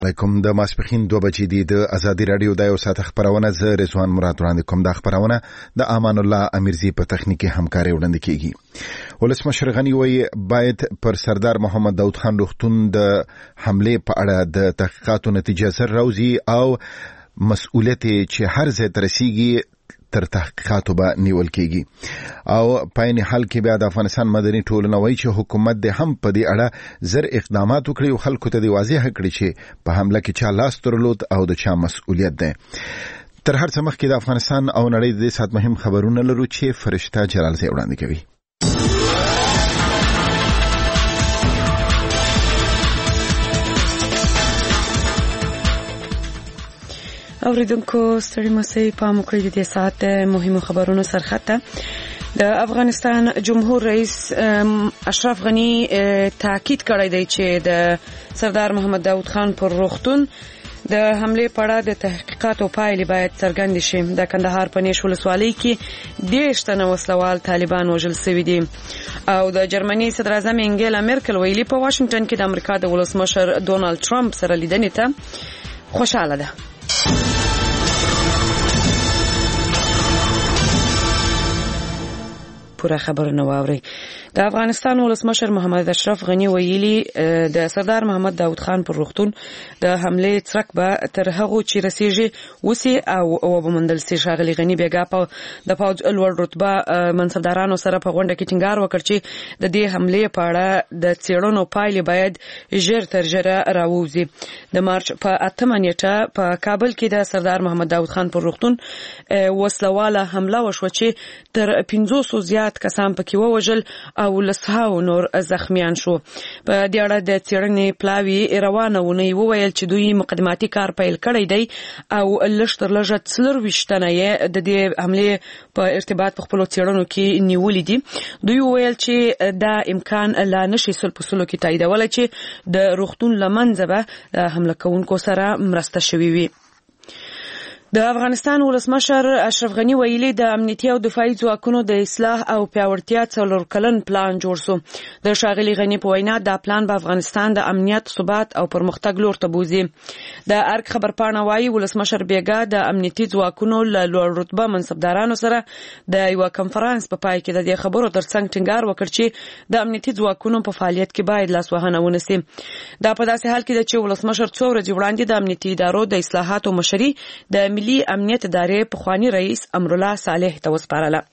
علیکم د ماسپخین 2 بجې دی د ازادي رادیو د یو ساعت خبرونه ز رضوان مراد وړاندې کوم د خبرونه د امان الله امیرزی په تخنیکی همکاري وړاندې کیږي. ولسمشر غنی وایي باید پر سردار محمد داود خان روغتون د حمله په اړه د تحقیقاتو نتیجه سره راوځي او مسؤلیت چې هر ځای ترسيږي تر تحقیقاتو به نیول کیږي او پاین حال کې بیا د افغانستان مدني ټولنه وایي چې حکومت د هم په دې اړه زر اقدامات وکړي او خلکو ته د واضح کړي چې په حمله کې چا لاس درلود او د چا مسؤلیت ده. تر هر څه مخکې د افغانستان او نړۍ د سات مهم خبرونه لرو چې فرشته جلال زی وړاندې کوي. اوریدونکو ستړي مسئ پام وکړئ د دې ساعت مهمو خبرونو سرخطه. د افغانستان جمهور رئیس اشرف غنی تاکید کړی دی چې د سردار محمد داود خان پر روغتون د حمله په اړه د تحقیقاتو پایلې باید څرګندې شي. د کندهار په نیش ولسوالۍ کې 10 تنه وسلوال طالبان وژل شوي دي او د جرمني صدر اعظم انګیلا مرکل ویلي په واشنگټن کې د امریکا د ولسمشر ډونالد ټرمپ سره لیدنې ته خوشاله ده. پورا خبرونه واوري. د افغانستان ولسمشر محمد اشرف غنی ویلي د سردار محمد داود خان پر روغتون د حمله ترک به تر هغه چې رسیږي وسی او وبمندل سي. شاغلي غنی بیګا په د فوج لوړ رتبه منصبدارانو سره په غونډه کې ټینګار وکړ چې د دې حمله په اړه د څېړنو پایلې باید ژر تر ژره راووځي. د مارچ په 8 نیټه په کابل کې د سردار محمد داود خان پر روغتون وسلواله حمله وشو چې تر 500 زیات کسان پکې ووژل او لسهاو نور زخمیان شو. په دې اړه د څېړنې پلاوی روانه ونی وویل چې دوی مقدماتي کار پیل کړی دی او لشتر لږه 24 تنه د دې حمله په ارتباط په خپل څېړنو کې نیولې دي. دوی وویل چې دا امکان لا نشي سل په سلو کې تاییدول چې د روغتون لمنځه به حمله کوونکو سره مرسته شوي وي. د افغانستان ولسمشر اشرف غنی ویلي د امنیتي او دفاعي ځواکونو د اصلاح او پیاوړتیا څلور کلن پلان جوړ شو. د شاغلي غنی په وینا دا پلان به افغانستان د امنیت، ثبات او پرمختګ لور ته بوزي. د ارګ خبرپاڼه وايي ولسمشر بیګا د امنیتي ځواکونو له لوړ رتبه منصبدارانو سره د یو کانفرنس په پای کې د دې خبرو ترڅنګ ټینګار وکړ چې د امنیتي ځواکونو په فعالیت کې باید لاسوهنه ونسي. دا په داسې حال کې د چې ولسمشر څو ورځې وړاندې د امنیتي ادارو د اصلاحاتو مشري د ملي امنیت ادارې پخوانی رئیس امرالله صالح ته وسپارله.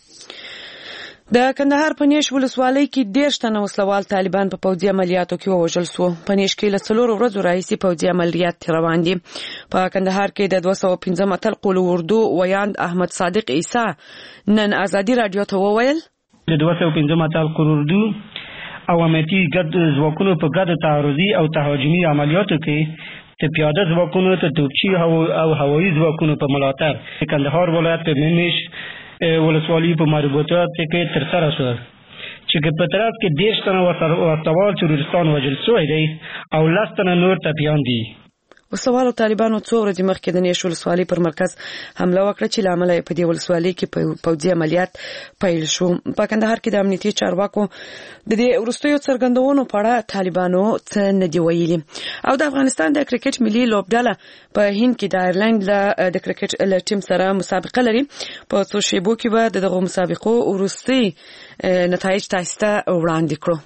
د کندهار په نیش ولسوالۍ کې 10 تنه وسلوال طالبان په پوځي عملیاتو کې ووژل شو. په نیش کې له 4 ورځو راهیسې پوځي عملیات روان دي. په کندهار کې د 215 اتل قول اردو ویاند احمد صادق عیسی نن ازادي رادیو ته وویل د 215 اتل قول اردو او امنیتي ګډ ځواکونو په ګډ تعرضي او تهاجمي عملیاتو کې د پیاده ځواکونو ته توپچي او هوایي ځواکونو په ملاتړ کندهار ولایت په نیش ولسوالۍ په مربوطات کې ترسره شو چې په طرف کې 10 تنه وسوال تروریستان وژل شوی دی او 10 تنه نور ټپیان دي. وسوالو طالبانو څو ورځې مخکې د نیش ولسوالۍ پر مرکز حمله وکړه چې لامل یې په دې ولسوالۍ کې پوځي عملیات پیل شو. په کندهار کې د امنیتي چارواکو د دې وروستیو څرګندونو په اړه طالبانو څه نه دی ویلي. او د افغانستان د کرکټ ملي لوبډله په هند کې د آیرلند له د کرکټ ټیم سره مسابقه لري. په څو شیبو کې به دغه مسابقو وروستي نتایج تاسو ته وړاندې کړو.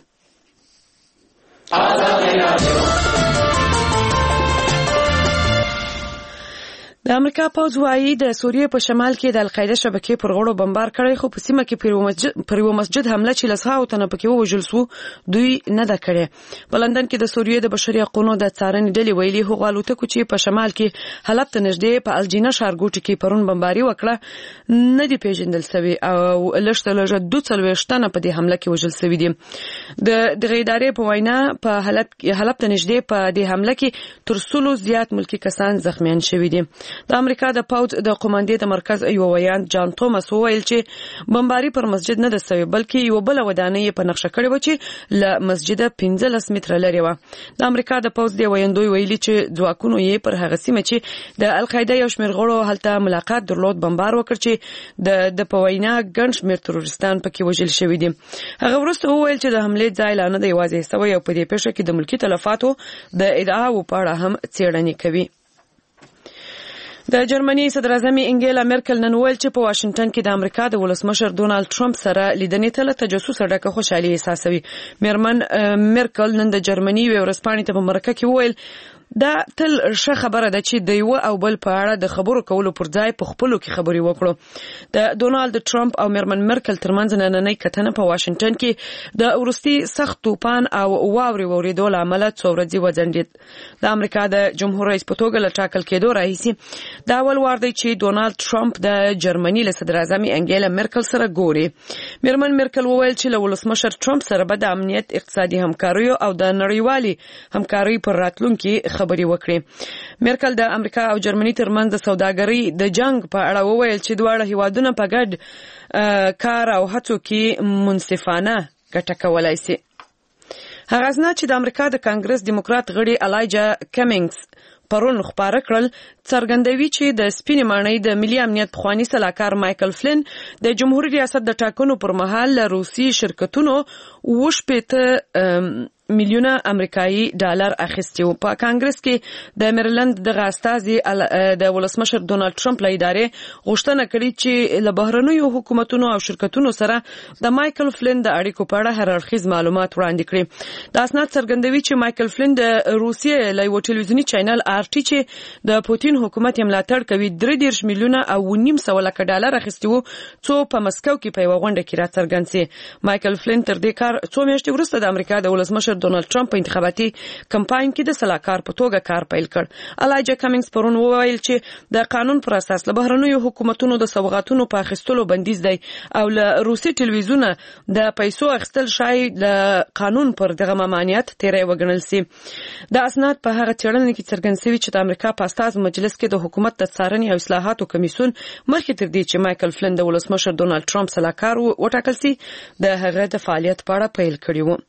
د امریکا پوځ وايي د سوریې په شمال کې د القاعده شبکې پر غړو بمبار کړی، خو په سیمه کې پر یو مسجد حمله چې لسهاو تنه پکې ووژل شو دوی نه ده کړې. په لندن کې د سوریې د بشري حقوقو د څارنې ډلې ویلي هغه الوتکو چې په شمال کې حلب ته نږدې په الجینه ښارګوټي کې پرون بمباري وکړه نه دي پیژندل شوي او لږ 42 تنه په دې حمله کې وژل شوي دي. د ادارې په وینا په حلب ته نږدې په دې حمله کې تر 100 زیات ملکی کسان زخمیان شوي دي. د امریکا د پوځ د قوماندې د مرکز یو ویان جان توماس وویل چې بمباري پر مسجد نه د سوي بلکې یو بل ودانۍ په نقشه کړې و چې له مسجد 15 متره لري و. د امریکا د پوځ د ویاندوی ویلي چې ځواکونو یې پر هغه سیمه چې د القاعده یو شمېر غړو هلته ملاقات درلود بمبار وکړ چې د پوینا ګڼ شمېر تروریستان پکې وژل شوي دي. هغه وروسته وویل چې د حملې ځای لا نه دی یوازې سوی او په دې پیښه کې د ملکي تلفاتو د ادعاو په اړه هم څېړنې کوي. د جرمني صدر اعظم انګیلا مرکل نن ویل چې په واشنگټن کې د امریکا د ولسمشر ډونالد ټرمپ سره لیدنې ته له تجسس ډکه خوشحالي احساسوي. میرمن مرکل نن د جرمني ورځپاڼې ته په مرکه کې ویل دا تل ښه خبره ده چې د یو او بل په اړه د خبرو کولو پر ځای په خپلو کې خبرې وکړو. د ډونالد ټرمپ او میرمن مرکل ترمنځ نننۍ کتنه په واشنگټن کې د وروستي سخت طوفان او واورې وریدو له امله څو ورځې وځنډېد. د امریکا د جمهور رئیس په توګه له ټاکل کېدو راهیسې دا اول وار دی چې ډونالد ټرمپ د جرمني له صدر اعظم انګیلا مرکل سره ګوري. میرمن مرکل وویل چې له ولسمشر ټرمپ سره به د امنیت اقتصادي همکاریو او د نړیوالي همکارۍ پر راتلونکي خبرې وکړي. مرکل د امریکا او جرمني ترمنځ د سوداګرۍ د جنگ په اړه وویل چې دواړه هیوادونه په ګډ کار او هڅو کې منصفانه ګټه کولای شي. هغه ځنا چې د امریکا د کانګرس دیموکرات غړي الایجا کمینګز پرون خبره کړل څرګندوي چې د سپینې ماڼۍ د ملي امنیت پخوانی سلاکار مایکل فلین د جمهوریت ریاست د ټاکنو پر مهال له روسي شرکتونو 80 میلیونه امریکایي ډالر اخیستي وو. په کانګرس کې د میریلند د غاستازي د ولسمشر ډونالد ټرمپ له ادارې غوښتنه کړې چې له بهرنیو حکومتونو او شرکتونو سره د مایکل فلین د اړیکو په اړه هر اړخیز معلومات وړاندې کړي. دا اسناد څرګندوي چې مایکل فلین د روسیې له یو ټلویزیوني چینل RT چې د پوتین حکومت یې ملاتړ کوي 3 میلیونه او 900 لک ډالر اخیستي وو څو په مسکو کې په یو غونډه کې راڅرګند شي. مایکل فلین تر دې کار څو میاشتې وروسته د امریکا د ولسمشر ډونالد ټرمپ په انتخاباتي کمپاین کې د سلاکار په توګه کار پیل کړ. الایجا کمینګز پرون وویل چې د قانون پر اساس له بهرنیو حکومتونو د سوغاتونو په اخیستلو بندیز دی او له روسي ټلویزیون د پیسو اخیستل شاید د قانون پر دغه ممانعت تیری وګڼل سي. د اسناد په هغه څېړنه کې څرګند شوی چې د امریکا په استازو مجلس کې د حکومت د څارنې او اصلاحاتو کمیسیون مخکې تر دې چې مایکل فلین د ولسمشر ډونالد ټرمپ سلاکار وټاکل سي د هغه د فعالیت په اړه پیل کړی و.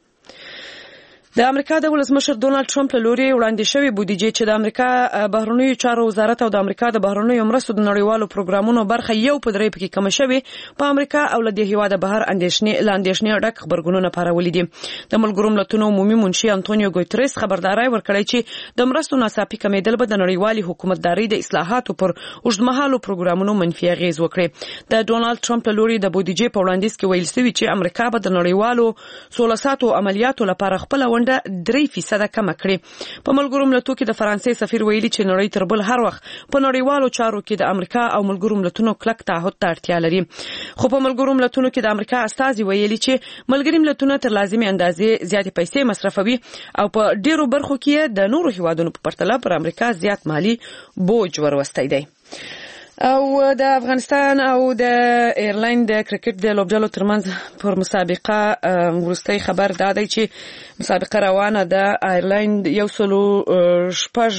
د امریکا د ولسمشر ډونالد ټرمپ له لوري وړاندې شوی بودیجه چې د امریکا بهرنیو چارو وزارت او د امریکا د بهرنیو مرستو د نړیوالو پروګرامونو برخه یو په درې پکې کم شوی په امریکا او له دې هیواده بهر اندېښنې ډک خبرګونونه پارولې دي. د ملګرو ملتونو عمومي منشي انټونیو ګوتریس خبرداري ورکړی چې د مرستو ناڅاپي کمیدل به د نړیوالي حکومتداري د اصلاحاتو پر اوږدمهالو پروګرامونو منفي اغیز وکړي. د ډونالد ټرمپ له لوري د بودیجه په وړاندیز کې ویل شوی چې امریکا به د نړیوالو سولساتو عملیاتو لپاره خپل ونډه 3% کم کړي. په ملګرو ملتونو کې د فرانسې سفیر ویلي چې نړۍ تر بل هر وخت په نړیوالو چارو کې د امریکا او ملګرو ملتونو کلک تعهد ته اړتیا لري. خو په ملګرو ملتونو کې د امریکا استازي ویلي چې ملګري ملتونه تر لازمي اندازې زیاتې پیسې مصرفوي او په ډیرو برخو کې د نورو هیوادونو په پرتله پر امریکا زیات مالی بوج وروستی دی. او د افغانستان او د ایرلاین د کرکټ د لوبډلو ترمنځ پر مسابقه ورستۍ خبر دادی چې مسابقه روانه ده. ایرلاین 106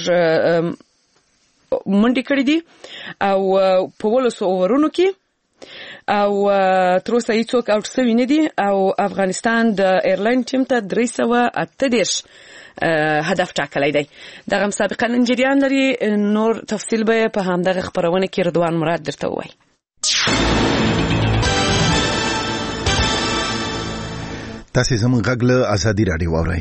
منډې کړې دي او په 12 اوورونو کې او تر اوسه هیڅوک اوټ شوی نه دي او افغانستان د ایرلاین ټیم ته 338 هدف ټاکلی دی. دغه مسابقه نن جریان لري. نور تفصیل به په همدغه خبرونه کې رضوان مراد درته وایي. تاسو زموږ غږ له ازادي رادیو واورئ.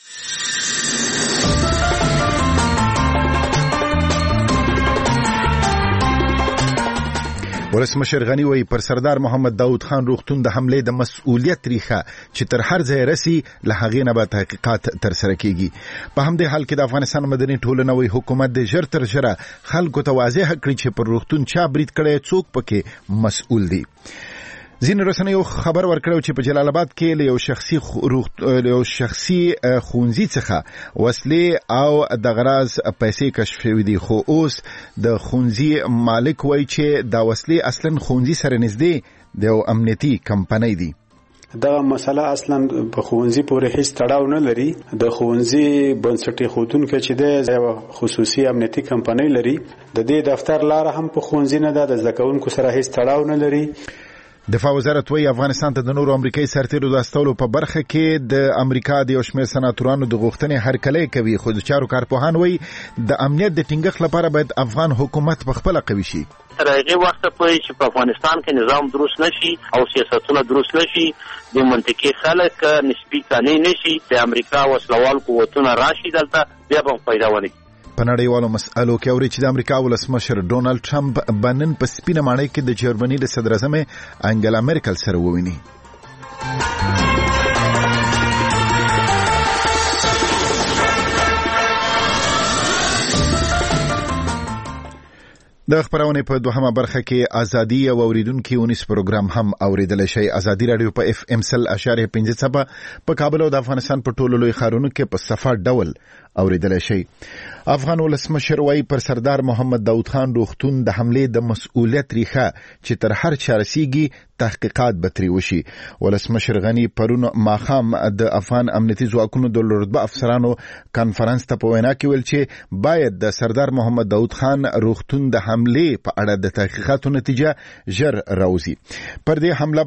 ولسمشر غنی وی پر سردار محمد داود خان روغتون د حمله د مسؤلیت ریخه چې تر هر ځای رسی له هغې نه به تحقیقات تر سره کیږي. په همدې حال کې د افغانستان مدني ټولنه وی حکومت د ژر تر ژره خلکو ته واضح کړي چې پر روغتون چا برید کړی څوک پکې مسؤل دی. ځینې رسنیو خبر ورکړی چې په جلال آباد کې له یو شخصي ښوونځي څخه وسلې او د غراض پیسې کشف شوې دي خو اوس د ښوونځي مالک وایي چې دا وسلې اصلا ښوونځي سره نږدې د یو امنیتي کمپنۍ دي. دغه مسله اصلا په ښوونځي پورې هیڅ تړاو نه لري. د ښوونځي بنسټي خودونکو چې د یو خصوصي امنیتي کمپنۍ لري، د دې دفتر لار هم په ښوونځي نه ده، د زده کوونکو سره هیڅ تړاو نه لري. دفاع وزارت وی افغانستان ته د نورو امریکایي سرتیرو د استولو په برخه کې د امریکا د یو شمېر سناتورانو د غوښتنې هرکلی کوي، خو د چارو کارپوهان وی د امنیت د ټینګښت لپاره باید افغان حکومت په خپله قوي شي. تر هغه وخت پورې چې په افغانستان کې نظام درست نشي او سیاستونه درست نشي، د منطقي خلک نسبی قانون نشي، د امریکا وسلوال قوتونه راشي دلته بیا به پیدا ونی. په نړیوالو مسألو کې اوري چې د امریکا ولسمشر ډونالد ټرمپ بنن په سپینه ماڼۍ کې د جرمني د صدر اعظم انګلا مرکل سره وویني. د خبرونه په دوهمه برخه کې ازادي او اوریدونکو ونیس پروګرام هم اوریدل شي. ازادي رادیو په FM 100.5 په کابل او د افغانستان په ټولو لوی ښارونو کې په صفه ډول اوریدل شي. افغان ولسمشر وايي پر سردار محمد داود خان روغتون د حملې د مسؤلیت ریخه چې تر هر چا رسیږي تحقیقات به ترې وشي. ولسمشر غنی پرون ماخام د افغان امنیتي ځواکونو د لوړرتبه افسرانو کانفرنس ته په وینا کې ویل چې باید د سردار محمد داود خان روغتون د حملې په اړه د تحقیقاتو نتیجه ژر راوځي. پر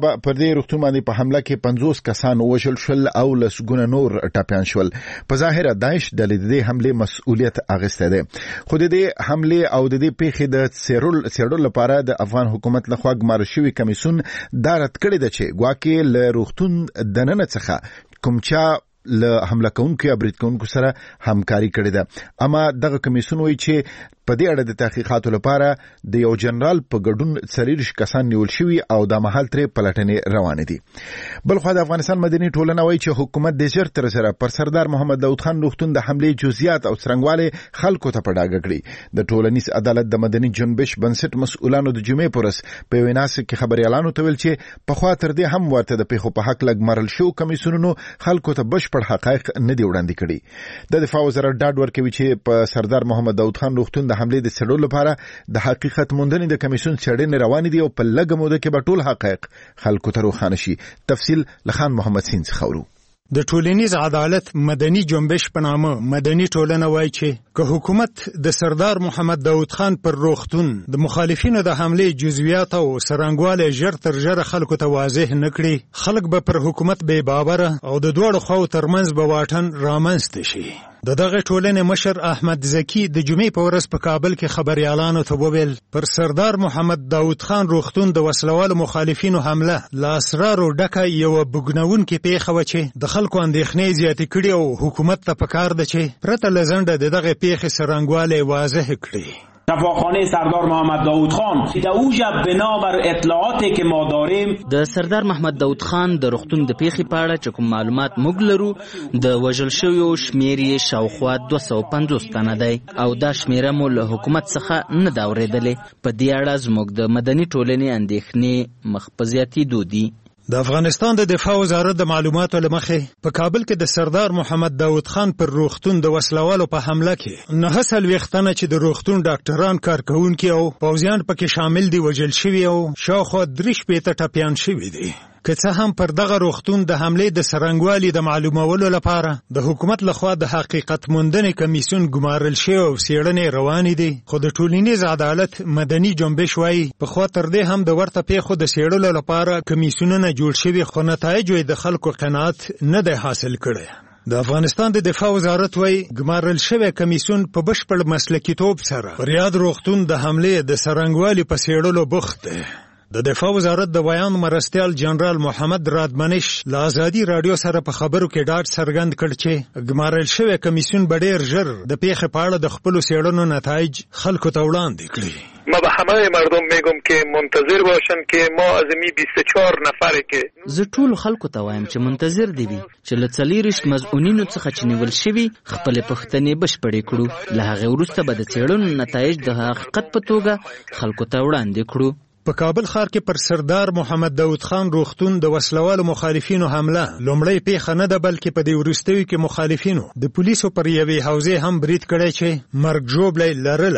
دې روغتون باندې په حمله کې 50 کسان وژل شول او لسګونه نور ټاپیان شول. په ظاهره داعش د دې حملې مسؤلیت اخیسته ده، خو د دې حملې او د دې پیښې د څېړلو لپاره د افغان حکومت لخوا ګمارل شوی کمیسیون دا رد کړی ده چې ګواکې له روغتون دننه څخه کوم چا له حمله کوونکو یا برید کوونکو سره همکاري کړې ده. اما دغه کمیسیون وایي چې په دې اړه د تحقیقاتو لپاره د یو جنرال په ګډون 40 کسان نیول شوي او د مهال ترې پلټنې روانې دي. بلخو د افغانستان مدني ټولنه وایي چې حکومت د ژر تر ژره پر سردار محمد داود خان روغتون د حملې جزئیات او څرنګوالی خلکو ته په ډاګه کړي. د ټولنیز عدالت د مدني جنبش بنسټ مسؤلانو د جمعې په ورځ په ویناس کې خبريالانو ته ویل چې پخوا تر دې هم ورته د پیښو په حق لګمرل شو کمیسیونونو خلکو ته بشپړ حقایق نه دی وړاندې کړي. د دفاع وزارت ډاډ ورکوي چې په سردار محمد داود خان روغتون د حملې د څېړلو لپاره د حقیقت موندنې د کمیسیون څېړنې روانې دي او په لږه موده کې به ټول حقایق خلکو ته روښانه شي. تفصیل لخان محمد سین څخه اورو. د ټولنیز عدالت مدني جنبش په نامه مدني ټولنه وایي چې که حکومت د سردار محمد داود خان پر روغتون د مخالفینو د حملې جزئیات او څرنګوالی ژر تر ژره خلکو ته واضح نه کړي، خلک به پر حکومت بې باوره او د دواړو خواو ترمنځ به واټن رامنځته شي. د دغه ټولنې مشر احمد زکی د جمعې په ورځ په کابل کې خبريالانو ته وویل پر سردار محمد داود خان روغتون د وسلوالو مخالفینو حمله له اسرارو ډکه یو بګنونکې پیښه وه چې د خلکو اندېښنې زیاتې کړي او حکومت ته پکار ده چې پرته له ځنډه د دغه پیښې څرنګوالی واضح کړي. شفاخانه سردار محمد داود خان در اوج بنابر اطلاعاتی که ما داریم د سردار محمد داود خان د روغتون د پیښې په اړه چې کوم معلومات موږ لرو د وژل شویو شمیر یې شاوخوا 250 تنه دی او دا شمیره مو له حکومت څخه نه دا اورېدلې. په دې اړه زموږ د مدني ټولنې اندېښنې مخ په زیاتېدو دي. د افغانستان د دفاع وزارت د معلوماتو له مخې په کابل کې د سردار محمد داود خان پر روغتون د وسلوالو په حمله کې 9 تنه چې د روغتون ډاکټران، کارکوونکي او پوځیان پکې شامل دي وژل شوي او شاوخوا 3 ټپیان شوي دي. که څه هم پر دغه روغتون د حملې د څرنګوالي د معلومولو لپاره د حکومت لخوا د حقیقت موندنې کمیسیون ګمارل شوی او څېړنې روانې دي، خو د ټولنیز عدالت مدني جنبش وایي پخوا تر دې هم د ورته پیښو د څېړلو لپاره کمیسیونونه جوړ شوي، خو نتایجو یې د خلکو قناعت نه دی حاصل کړی. د افغانستان د دفاع وزارت وایي ګمارل شوی کمیسیون په بشپړ مسلکیتوب سره پر یاد روغتون د حملې د څرنګوالي په څېړلو بوخت دی. د دفاع وزارت د بیان مرستیال جنرال محمد رادمنش له ازادي رادیو سره په خبرو کې ډاډ څرګند کړ چې ګمارل شوی کمیسیون به ډېر ژر د پیښې په اړه د خپلو څېړنو نتایج خلکو ته وړاندې کړي. ما به همه مردم میگم که منتظر باشن که ما از می 24 نفره که زه ټول خلکو ته وایم چې منتظر دي وي چې له 40 مزعونینو څخه چې نیول شوي خپل پښتنې بشپړې کړو. له هغه وروسته به د څېړنو نتایج د حقیقت په توګه خلکو ته وړاندې کړو. په کابل ښار کې پر سردار محمد داود خان روغتون د وسلوالو مخالفینو حمله لومړی پیښه نه ده، بلکې په دې وروستیو کې مخالفینو د پولیسو پر یوې حوزې هم برید کړی چې مرګ ژوبلی لرله.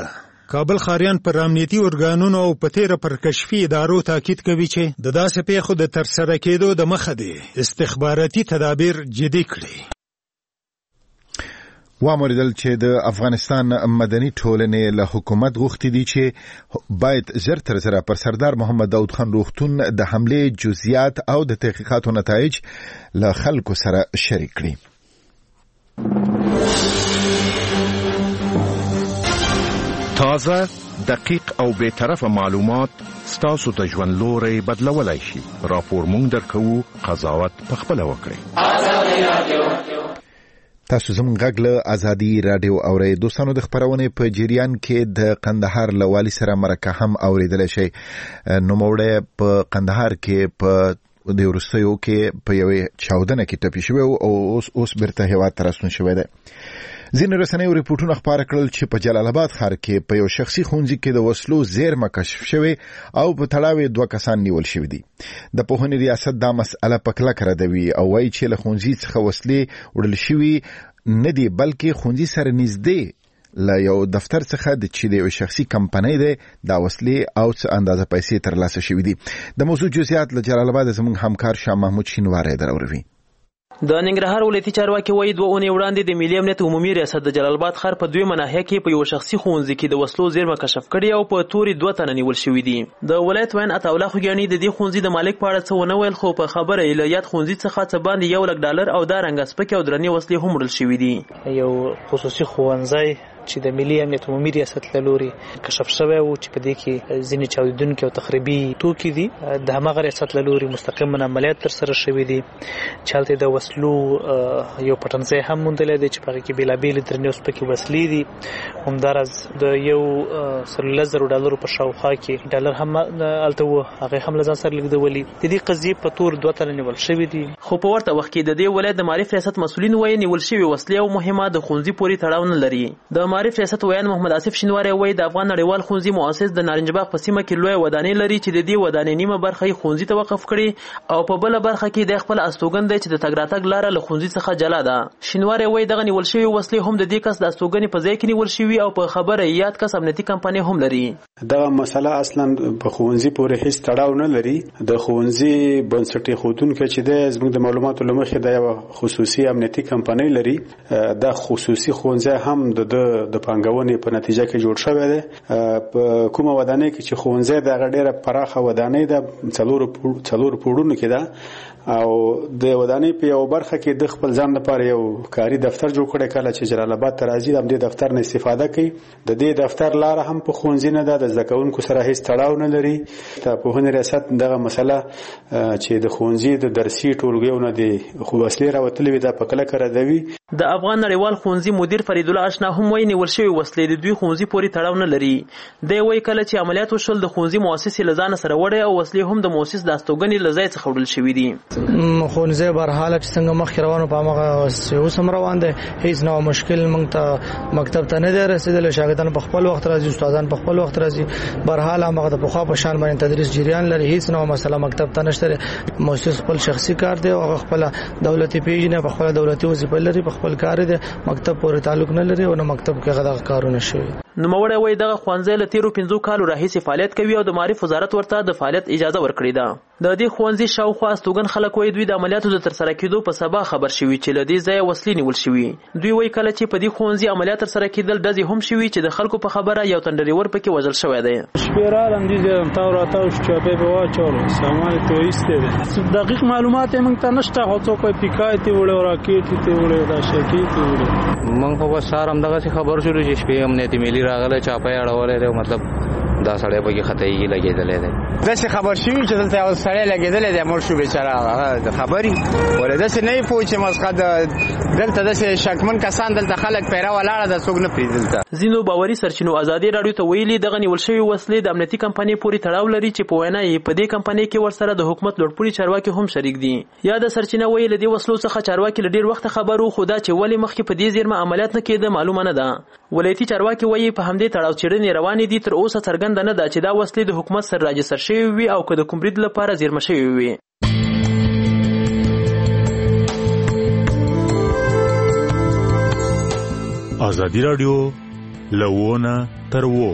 کابل ښاریان پر امنیتي ارګانونو او په تیره پر کشفي ادارو تاکید کوي چې د داسې پیښو د ترسره کېدو د مخه دي استخباراتي تدابیر جدي کړي. واموریدل چې د افغانستان مدني ټولنې له حکومت غوښتي دي چې باید زر تر زره پر سردار محمد داود خان روغتون د حملې جزئیات او د تحقیقاتو نتایج له خلکو سره شریک کړي. تازه، دقیق او بی‌طرفه معلومات ستاسو د ژوند لوري بدلولای شي. راپور مونږ درکوو، قضاوت پخپله وکړئ. تاسو زموږ غږ له ازادي رادیو اورئ. دوستانو د خبرونې په جریان کې د قندهار له والي سره مرکه هم اوریدلی شئ. نوموړی په قندهار کې په د وروستیو کې په یوې چاودنه کې ټپي شوی او اوس بیرته هیواد ته راستون شوی دی. ځینې رسنیو ریپورټونه خپاره کړل چې په جلال آباد ښار کې په یو شخصي ښوونځي کې د وسلو زیرمه کشف شوې او په تړاو 2 کسان نیول شوي دي. د پوهنې ریاست دا مسأله په کلکه ردوي او وایي چې له ښوونځي څخه وسلې وړل شوي نه دي، بلکې ښوونځي سره نږدې له یو دفتر څخه چې د یو شخصي کمپنۍ دی دا وسلې او څه اندازه پیسې ترلاسه شوي دي. د موضوع جزئیات له جلال آباد زموږ همکار شاه محمود شینواری دراوروي. د ننګرهار ولایتي چارواکي وایي 2 اونۍ وړاندې د ملي امنیت عمومي ریاست د جلال آباد ښار په 2 ناحیه کې په یو شخصي ښوونځي کې د وسلو زیرمه کشف کړي او په توري 2 تنه نیول شوي دي. د ولایت وین عطاالله خوږیاني د دې ښوونځي د مالک په اړه څه ونه ویل، خو په خبره یې له یاد ښوونځي څخه څه باندې $1,00,000 او دا رنګ سپکې او درنې وسلې هم وړل شوي دي. یو خصوصي ښوونځی چې د ملي امنیت عمومي ریاست له لوري کشف شوی و چې په دې کې ځینې چاودېدونکي او تخریبي توکي دي د هماغه ریاست له لوري مستقیما عملیات ترسره شوي دي. چې هلته د وسلو یو پټنځای هم موندلی دی چې په هغې کې بېلابېلې درنې او سپکې وسلې دي. همداراز د $1,00,000 په شاوخوا کې ډالر هم هلته وو، هغې هم له ځان سره لېږدولي. د دې قضیې په تور 2 تنه نیول شوي دي. خو په ورته وخت کې د دې ولایت د معارف ریاست مسؤلین وایي نیول شوي وسلې او مهمات د ښوونځي پورې تړاو نه لري. د معارف ریاست ویان محمد آصف شینواری وایي د افغان نړیوال ښوونځي مؤسس د نارنجباغ په سیمه کې لویه ودانۍ لري چې د دې ودانۍ نیمه برخه یې ښوونځي ته وقف کړي او په بله برخه کې د خپل استوګن دی چې د تګ راتګ لاره له ښوونځي څخه جلا ده. شینواری وایي دغه نیول شوي وسلې هم د دې کس د استوګنې په ځای کې نیول شوي او په خبره یاد کس امنیتي کمپنۍ هم لري. دغه مسله اصلا په ښوونځي پورې هیڅ تړاو نه لري. د ښوونځي بنسټ ایښودونکی چې دی زموږ د معلوماتو له مخې د یوه خصوصي امنیتي کمپنۍ لري. دا خصوصي ښوونځی هم د پانګونې په نتیجه کې جوړ شوی دی. په کومه ودانۍ کې چې ښوونځی د هغه ډېره پراخه ودانۍ ده، 4 پوړونو کې ده او د ودانۍ په یو برخه کې د خپل ځان لپاره یو کاري دفتر جوړ کړی. کله چې جلال آباد ته راځي د دې دفتر نه استفاده کوي. د دې دفتر لاره هم په ښوونځي نه ده، د زده کوونکو سره هیڅ تړاو نه لري. د پوهنې ریاست دغه مسله چې د ښوونځي د درسي ټولګیو نه د وسلې راوتلې وي دا په کلکه ردوي. د افغان نړیوال ښوونځي مدیر فرید الله اشنا هم وایي نیول شوي وسلې د دوی ښوونځي پورې تړاو نه لري. دی وایي کله چې عملیات وشول د ښوونځي مؤسس یې له ځانه سره وړی او وسلې هم د مؤسس د استوګنې له ځای څخه وړل شوي دي. ښوونځی بهرحاله چې څنګه مخکې روانو په هماغه اوس هم روان دی. هیڅ نوع مشکل موږ ته مکتب ته نه دی رسېدلی. شاګردان په خپل وخت راځي، استادان په خپل وخت راځي. بهرحال هماغه د پخوا په شان باندې تدریس جریان لري. هیڅ نوع مسله مکتب ته نشته. مؤسس خپل شخصي کار دی او هغه خپل دولتي پیژنه، په خپل دولتي وظیفه لري، په خپل کار دی. مکتب پورې تعلق نه لري او نه مکتب کې غدا کارونه شوي. نوموړی وایي دغه ښوونځی له تیرو 5 کالو راهیسې فعالیت کوي او د معارف وزارت ورته د فعالیت اجازه ورکړې ده. د دې ښوونځي شاوخوا استوګن خلک وایي دوی د عملیاتو د ترسره کېدو په سبا خبر شوي چې له دې ځایه وسلې نیول شوي. دوی وایي کله چې په دې ښوونځي عملیات ترسره کېدل ډزې هم شوي چې د خلکو په خبره یو تن ډریور پکې وژل شوی دی. شپې راغلم دې تاو راتاو چاپې به واچولو سامان یې تویستی دی. دقیق معلومات یې موږ ته نشته، خو څوک وایي پیکای تې وړی او راکېټ یې تې وړی دا شکې تې وړی. موږ خو بس سهار همدغسې خبر شولو چې شپې امنیتي ملي راغلی چاپه یې اړولی دی، مطلب دا سړی پکې خطایي لګېدلی دی. داسې خبر شوي چې دلته یو سړی لګېدلی دی مړ شو بېچاره. د خبرې ولې داسې نه یې پوه چې مسقه دلته داسې شکمن کسان دلته خلک پیره ولاړه ده، څوک نه پرېږدي دلته. ځینو باوري سرچینو ازادي راډیو ته ویلي دغه نیول شوي وسلې د امنیتي کمپنۍ پورې تړاو لري چې په وینا یې په دې کمپنۍ کې ورسره د حکومت لوړپوړي چارواکي هم شریک دي. یا د سرچینه ویلي له دې وسلو څخه چارواکي له ډېر وخته خبر وو، خو دا چې ولې مخکې په دې زیرمه عملیات نه کېده معلومه نه ده. ولایتي چارواکي وایي په همدې تړاو څېړنې روانې دي. تر اوسه څرګنده نه ده چې دا وسلې د حکومت سره راجستر شوي وي او که د کوم برید لپاره زیرمه شوي وي. ازادي راډیو لوونه تر وو.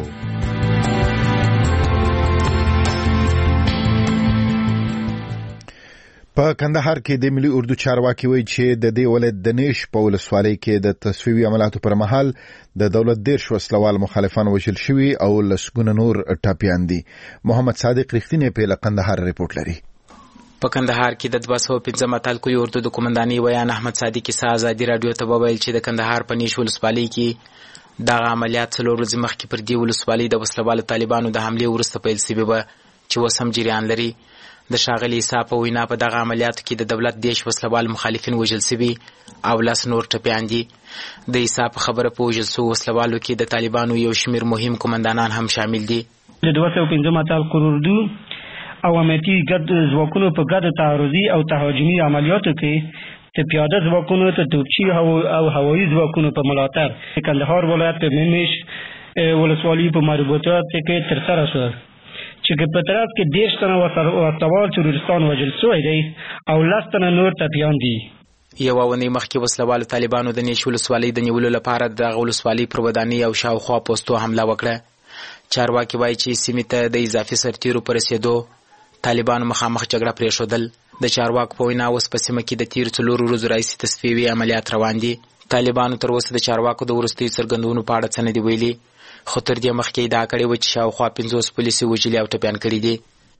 په کندهار کې د ملي اردو چارواکي وایي چې د دې ولایت د نیش په ولسوالۍ کې د تصفیوي عملیاتو پر مهال د دولت 10 وسلوال مخالفان وژل شوي او لسګونه نور ټاپیان دي. محمد صادق رښتینی په کندهار ریپورت لري. په کندهار کې د 215 متعلقي اردو د قومنداني ویان احمد صادق سا ازادي رادیو ته وویل چې د کندهار په نیش ولسوالۍ کې د عملیات څلور ورځې مخکې پر دې ولسوالۍ د وسلوالو طالبانو د حمله وروسته پیل شوی و چې اوس هم جریان لري. د شاغلي عیسی په وینا په دغه عملیاتو کې د دولت 10 وسلوال مخالفین وژل شوي او لاس نور ټپیان دي. د عیسی په خبره په وژل شوو وسلوالو کې د طالبانو یو شمېر مهم قومندانان هم شامل دي. د 215 متعلق اردو او امنیتي ګډ ځواکونو په ګډ تعرضي او تهاجمي عملیاتو کې د پیاده ځواکونو ته توپچي او هوایي ځواکونو په ملاتړ کندهار ولایت په منیش ولسوالۍ په مربوطات کې ترسره شو چې په طرف کې 10 تنه وسلوال تروریستان وژل شوي دي او 10 تنه نور ټپیان دي. یو ونې مخکې وسلوالو طالبانو د نیش ولسوالۍ د نیولو لپاره د ولسوالۍ پر ودانۍ او شاوخوا پوستو حمله وکړه. چارواکي وایي چې سیمې ته د اضافي سرتیرو پر رسېدو طالبانو مخامخ جګړه پرېښودل. د چارواکو په وینا اوس په سیمه کې د تیر 4 ورځو راهیسې تصفیوي عملیات روان دي. طالبانو تر اوسه د چارواکو د وروستیو څرګندونو په اړه څه نه دي ویلي، خو تر دې مخکې ادعا کړې وه چې شاوخوا 50 پولیسو وژلي او ټپیان کړي دي.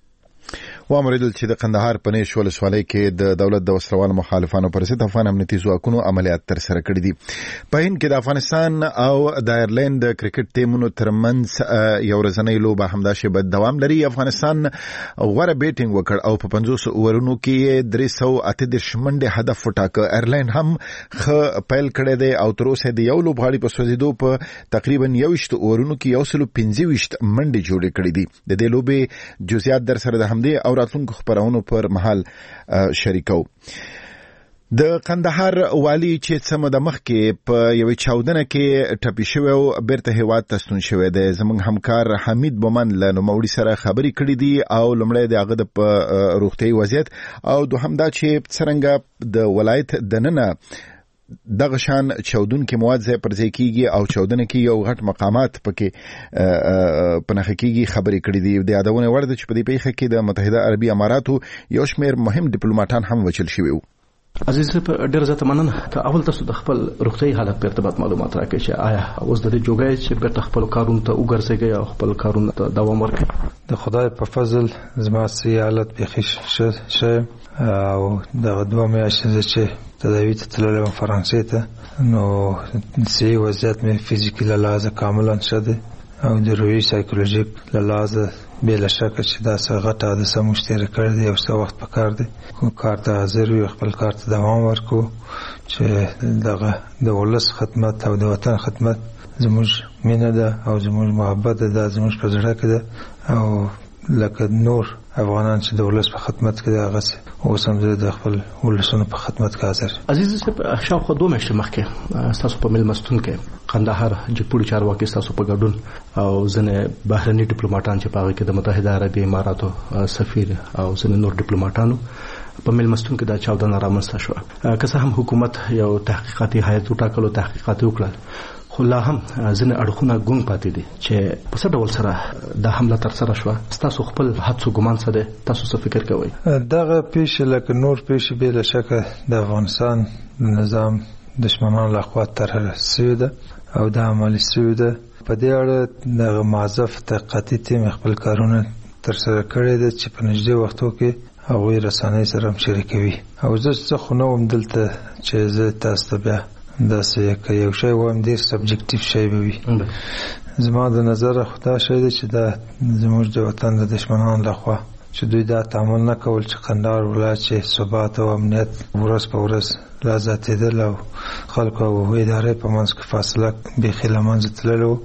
وامریدل چې د کندهار په نیش ولسوالۍ کې د دولت د وسلوال مخالفانو پر ضد افغان امنیتي ځواکونو عملیات ترسره کړي دي. په هند کې د افغانستان او د آیرلند د کرکټ ټیمونو ترمنځ یو ورځنۍ لوبه همداسې به دوام لري. افغانستان غوره بیټینګ وکړ او په 50 اورونو کې 338 منډې هدف وټاکه. آیرلند هم ښه پیل کړی دی او تر اوسه د یو لوبغاړي په سوځېدو په تقریبا 21 اورونو کې 125 منډې جوړې کړې دي. د دې لوبې جزئیات در سره د همدې او راتلونکو خبرونو پر مهال شریکو. د کندهار والی چې څه موده مخکې په یوې چاودنه کې ټپي شوی او بیرته هیواد ته ستون شوی دی. زموږ همکار حمید بومن له نوموړي سره خبرې کړې دي او لومړی د هغه د روغتیايي وضعیت او دوهم دا چې څرنګه د ولایت دننه دغه شان چاودونکي مواد ځای پر ځای کیږي او چاودنه کې یو غټ مقامات پکې پنهخه کیږي. خبرې کړې دي د یادونه وړ ده چې په دې پیښه کې د متحده عربي اماراتو یو شمېر مهم ډیپلوماټان هم وژل شوي وو. عزیز په ډېر زیاته مننه. که اول تاسو د خپل روغتیايي حالت په ارتباط معلومات راکړئ چې آیا اوس د دې جوګای چې بیرته خپل کارونو ته وګرځئ او خپل کارونو ته دوام ورکړئ؟ د خدای په فضل زما صحي حالت بیخي ښه او دغه 2 میاشتې چې تداوی ته تللی وم فرانسې ته، نو صحي وضعیت مې فزیکي له لحاظه کاملا ښه دی او د روحي سایکولوژیک له لحاظه بې له شکه چې دا څه غټه حادثه موږ تېره کړې ده. یو څه وخت پکار دی کار ته حاضر وي، خپل کار ته دوام ورکړو چې دغه د ولس خدمت او د وطن خدمت زموږ مینه ده او زموږ محبت ده، زموږ په زړه کې ده او لکه نور افغانان چې د ولس په خدمت کې ده هغسې اوس هم زه د خپل ولسونو په خدمت کې حاضر. عزیز صاحب، شاوخوا 2 میاشتې مخکې ستاسو په میلمستون کې قندهار جګپوړي چارواکي ستاسو په ګډون او ځینې بهرني ډیپلوماټان چې په هغه کې د متحده عربي اماراتو سفیر او ځینې نور ډیپلوماټانو په میلمستون کې دا چاودنه رامنځته شوه. که څه هم حکومت یو تحقیقاتي هیئت وټاکلو، تحقیقات وکړل، خو لا هم ځینې اړخونه ګونګ پاتې دي چې په څه ډول سره دا حمله ترسره شوه. ستاسو خپل هڅو ګمان څه دی؟ تاسو څه فکر کوئ؟ دغه پیښې لکه نور پیښې بې له شکه د افغانستان نظام دشمنانو لخوا طرحه شوې ده او دا عملي شوې ده. په دې اړه دغه معزف تحقیقاتي ټیم خپل کارونه ترسره کړي دي چې په نږدې وختو کې هغوی رسنۍ سره هم شریکوي. او زه خو نه وم دلته چې زه تاسو ته بیا داسې که یو شی وایم ډېر سبجکټیو شی به وي. زما د نظره خو دا شی دی چې دا زموږ د وطن د دشمنانو لخوا چې دوی دا تعامل نه کول چې کندهار ولایت چې ثبات او امنیت ورځ په ورځ لا زیاتېدل او خلکو او ادارې په منځ کې فاصله بیخي له منځه تللې وه.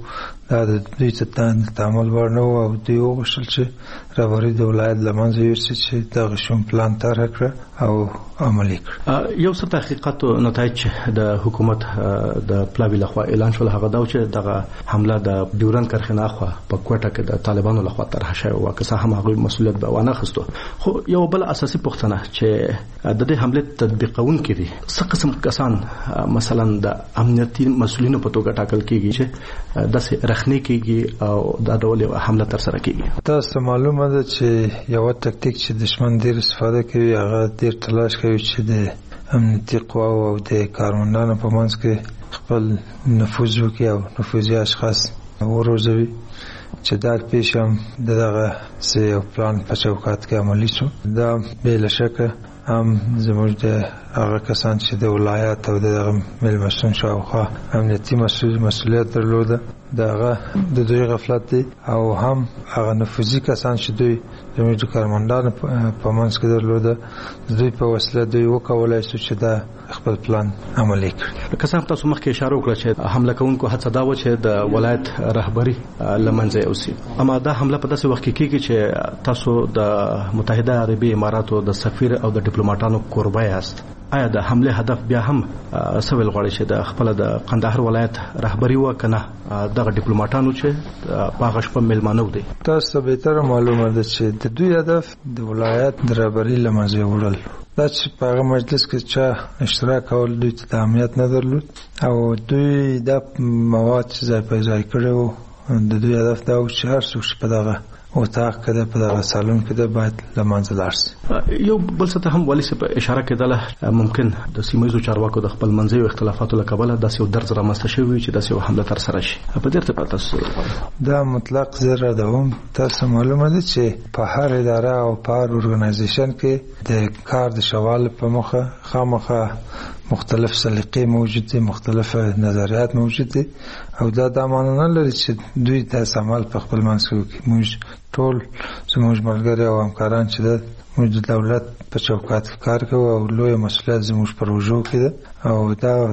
دا د دوی ته تعامل وړ نه و او دوی وغوښتل چې رهبري د ولایت له منځه یوسي چې دغه شوم پلان طرح کړه او عملي کړه. یو څه تحقیقات او نتایج د حکومت د پلاوی لخوا اعلان شول هغه دا چې دغه حمله د ډیورن کرخنه اخوا په کوټه کې د طالبانو لخوا طرح شوی و که څه هم هغه مسؤلیت به ونه اخیستو. خو یو بل اساسي پوښتنه چې د دې حمله تطبیقون کړي څه قسم کسان مثلا د امنیتي مسؤلینو په توګه ټاکل کیږي چې د رخنه کیږي او د ډول حمله تر سره کیږي. تاسو معلومه ده چې یو تکتیک چې دشمن ډیر استفاده کوي هغه ډیر تلاش کوي چې د امنیتي قواو او د کارمندانو په منځ کې خپل نفوذ وکړي او نفوذي اشخاص وروزوي چې دا پیش هم دغه یو پلان په چوکاټ کې عملي شو. دا بلا شکه هم زموږ د هغه کسان چې د ولایت او دغه ملمستون شاوخوا امنیتي مسؤلیت درلوده دغه د دوی غفلت دی او هم هغه نفوذي کسان چې دوی زموږ د کارمندانو په منځ کې درلوده دوی په وسیله دوی وکولای شو چې دا خپل پلان عملي کړي. که څنګه تاسو مخکې اشاره وکړه چې حمله کوونکو هڅه دا و چې د ولایت رهبری لمنځه یوسي، اما دا حمله په داسې وخت کې کیږي چې تاسو د متحده عربي اماراتو د سفیر او د ډیپلوماټانو قربا یاست. آیا د حمله هدف بیا هم سویل غواړي چې د خپل د قندهار ولایت رهبری وکنه دغه ډیپلوماټانو چې په هغه شپه ملمانه ودی؟ تاسو به تر معلومه ده چې د دوی هدف د ولایت د رهبری لمنځه وړل. دا چې په هغه مجلس کې چې اشتراک کول دوی ته اهمیت نه درلود او دوی د مواد چې ځای په ځای کړو د دوی هدف دا و چې هر څوک په دغه اتاق کې په دغه سالون کې باید لمانځل شي. یو بل څه ته هم والی په اشاره کېدله ممکن د سیمایي چارواکو د خپل منځي اختلافاتو له کبله داسې یو درز رامنځته شوی چې داسې یو حمله تر سره شي. په دې ته تاسو دا مطلق زره ده. تاسو معلومه ده چې په هر اداره او په هر ارګنایزیشن کې د کار د شوال په مخه خامخه مختلف سلیقې موجود دي، مختلف نظریات موجود دي او دا معنی نه لري چې دوی د عمل په خپل منځ کې موږ ټول زموږ ملګري او همکاران چې موږ د دولت په چوکاټ کې کار کوو او لوی مسؤلیت زموږ پر وجو کې ده او دا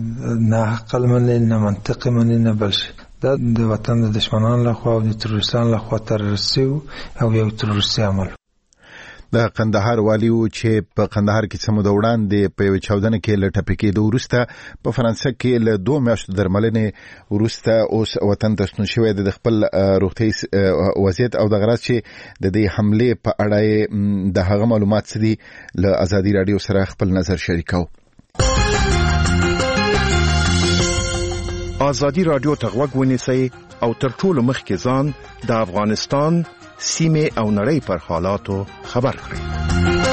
نه عقل مني نه منطق مني نه بل شي. دا د وطن د دشمنانو لخوا او د تروریستانو لخوا ترورستي او یو تروریستي عمل. د قندهار والی چې په قندهار کې سمو وړاندې په یو چاودنه کې لټپې کېدو وروسته په فرانسه کې له 2 میاشتو درملنې وروسته اوس وطن ته ستون شوی د خپل روغتي وضعیت او د غرض چې د دې حمله په اړه د هغه معلومات سدي له ازادي رادیو سره خپل نظر شریکو. ازادي رادیو ته غوږ ونیسئ او تر ټولو مخکې ځان د افغانستان سیمه او نړۍ پر حالاتو خبر کړئ.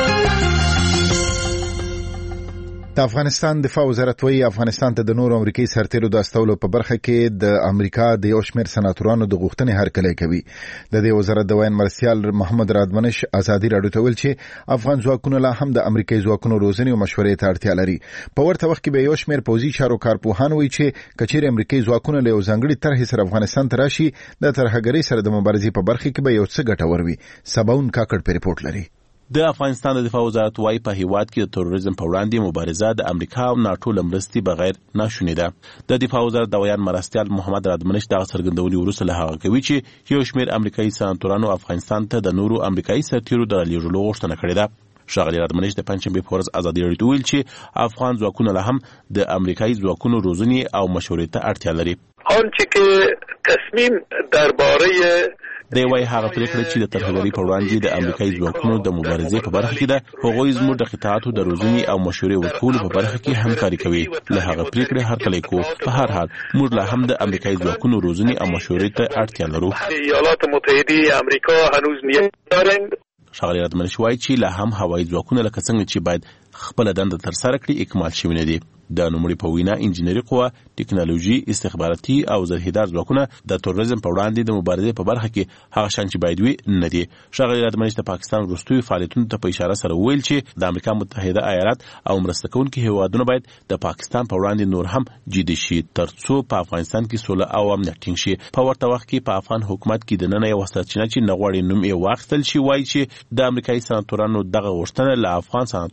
د افغانستان دفاع وزارت وایي افغانستان ته د نور امریکایي سرتیرو د استولو په برخه کې د امریکا د یو شمېر سناتورانو د غوښتنې هرکلی کوي. د دې وزارت د وین مرسیال محمد رادمنش ازادي رادیو ته ویل چې افغان ځواکونه لا هم د امریکایي ځواکونو روزنې او مشورې ته اړتیا لري. په ورته وخت کې به یو شمېر پوځي چارو کارپوهان وایي چې کچېرې امریکایي ځواکونه له یو ځانګړي طرحې سره افغانستان ته راشي د ترهګرۍ سره د مبارزې په برخه کې به یو څه ګټور وي. سباون کاکړ په ریپورت لري. د افغانستان د دفاع وزارت وايي په هیواد کې د تروریزم په وړاندې مبارزه د امریکا او ناتو لمرستي بغیر ناشونې ده. د دفاع وزارت د ویان مرستیال محمد رادمنش د څرګندونې وروسته له هغه کوي چې یو شمېر امریکایي سناتورانو افغانستان ته د نورو امریکایي سرتیرو د لیږلو غوښتنه کړې ده. ښاغلي رادمنش د پنځشنبې په ورځ ازادي راډیو ویل چې افغان ځواکونه لا هم د امریکایي ځواکونو روزنې او مشورې ته اړتیا لري. آنچه که تصمیم درباره دی وايي هغه پریکړه چې د ترهګرۍ په وړاندې د امریکایي ځواکونو د مبارزې په برخه کې ده هغوی زموږ د قطاعاتو د روزنې او مشورې ورکولو په برخه کې همکاري کوي. له هغه پریکړې هرکلی کوو. په هر حال موږ لا هم د امریکایي ځواکونو روزنې او مشورې ته اړتیا لرو. ایالات متحده امریکا هنوز نیت دارند. ښاغلي رادمنش وایي چې لا هم هوایي ځواکونه لکه څنګه چې باید خپل دنده ترسره کړي اکمال شوي نه دي. د نوموړي په وینا انجینري قوه، ټکنالوژي، استخباراتي او زرهدار ځواکونه د تروریزم په وړاندې د مبارزې په برخه کې هغه شان چې باید وي نه دي. ښاغلي رادمنش د پاکستان وروستیو فعالیتونو ته په اشاره سره ویل چې د امریکا متحده ایالات او مرسته کوونکي هیوادونه باید د پاکستان په وړاندې نور هم جدي شي ترڅو په افغانستان کې سوله او امنیت ټینګ شي. په ورته وخت کې په افغان حکومت کې د نن یو سرچینه چې نغواړي نوم یې واخیستل شي وایي چې د امریکایي سناتورانو دغه غوښتنه له افغان سناتورانو سره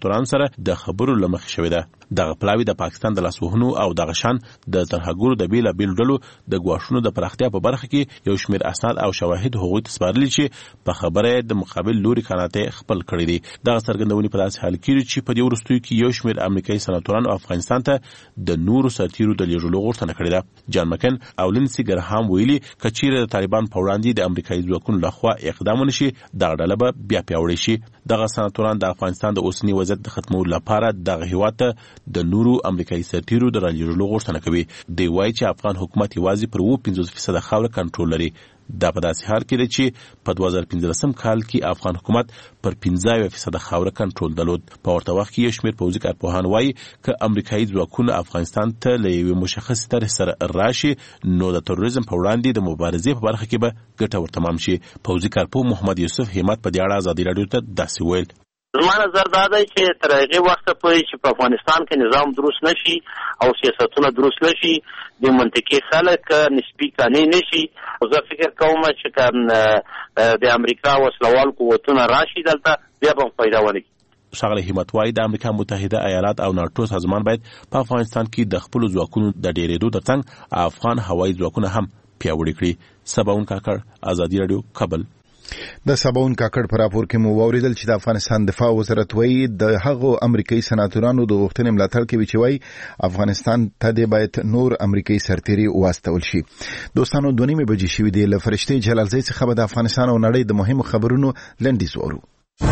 د خبرو لمخ شوې ده. دغه پلاوی د پاکستان د لاسوهنو او دغه شان د ترهګرو د بیلابیلو ډلو د غواښونو د پراختیا په برخه کې یو شمېر اسناد او شواهد هغوی ته سپارلي چې په خبره د مقابل لوري قناعت خپل کړی دي. دغه څرګندونې په داسې حال کې چې په دې وروستیو کې یو شمېر امریکایي سناتوران افغانستان ته د نورو سرتیرو د لیږلو غوښتنه کړې ده. جان مکن او لینسي ګرهام ویلي کچېرې د طالبان په وړاندې د امریکایي ځواکونو لخوا اقدام ونشي دغه ډله به بیا پیاوړې شي. دغه سناتوران د افغانستان د اوسنی وضعیت د ختمولو لپاره دغه هیواد ته د نورو امریکایي سرتیرو د رالیږلو غوښتنه کوي. دوی وایي چې افغان حکومت یوازې پر 50% خاوره کنټرول لري. دا په داسې حال کې دی چې په 2015 کال کې افغان حکومت پر 15% خاوره کنټرول درلود. په ورته وخت کې یو شمېر پوځي کارپوهان وایي که امریکایي ځواکونه افغانستان ته له یوې مشخصې طرحې سره راشي نو د تروریزم په وړاندې د مبارزې په برخه کې به ګټور تمام شي. پوځي کارپوه محمد یوسف همت په دې اړه ازادي راډیو ته داسې ویل: زما نظر دا دی چې تر هغې وخته پورې چې په افغانستان کې نظام درست نشي او سیاستونه درست نشي د منطقې خلک نسبي قانع نشي. زه فکر کوم چې د امریکا وسلوال قوتونه راشي دلته بیا به پیدا ونه کړي. ښاغلی همت وایي د امریکا متحده ایالات او ناټو سازمان باید په افغانستان کې د خپلو ځواکونو د ډېرېدو ترڅنګ افغان هوایي ځواکونه هم پیاوړي کړي. سباون کاکړ، ازادي راډیو، کابل. د سباون کاکړ پر راپور کې مو واوریدل چې د افغانستان دفاع وزارت وایي د هغو امریکایي سناتورانو د غوښتنې ملاتړ کوي چې وایي افغانستان ته باید نور امریکایي سرتیري واستول شي. دوستانو 2:30 بجې شوې دي. له فرشتې جلالزۍ څخه به د افغانستان او نړۍ د مهمو خبرونو لنډیز وورو.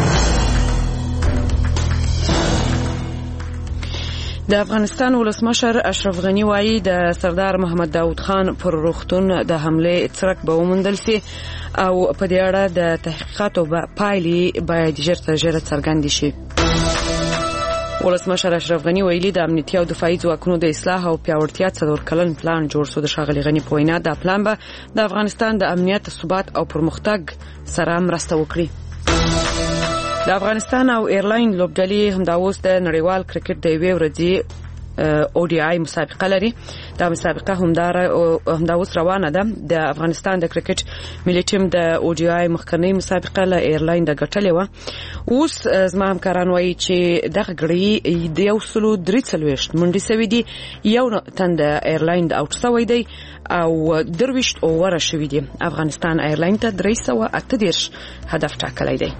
د افغانستان ولسمشر اشرف غنی وایي د سردار محمد داود خان پر روغتون د حملې څرک به وموندل سي او په دې اړه د تحقیقاتو پایلې باید ژر تر ژره څرګندې شي. ولسمشر اشرف غنی ویلي د امنیتي او دفاعي ځواکونو د اصلاح او پیاوړتیا 4 کلن پلان جوړ شو. د ښاغلي غنی په وینا دا پلان به د افغانستان د امنیت، ثبات او پرمختګ سره مرسته وکړي. د افغانستان او ایرلاین لوبډلې همداوس د نړیوال کرکټ د یوې ورځې ODI مسابقه لري. دا مسابقه همداوس روانه ده. د افغانستان د کرکټ ملي ټیم د ODI مخکنی مسابقه له ایرلاین د ګټلې و. اوس زما همکاران وایي چې دغه غړي د 143 منډې سوي دي. یو تن د ایرلاین د اوټ سوی دی او 23 اووره شوي دي. افغانستان ایرلاین ته 338 هدف ټاکلی دی.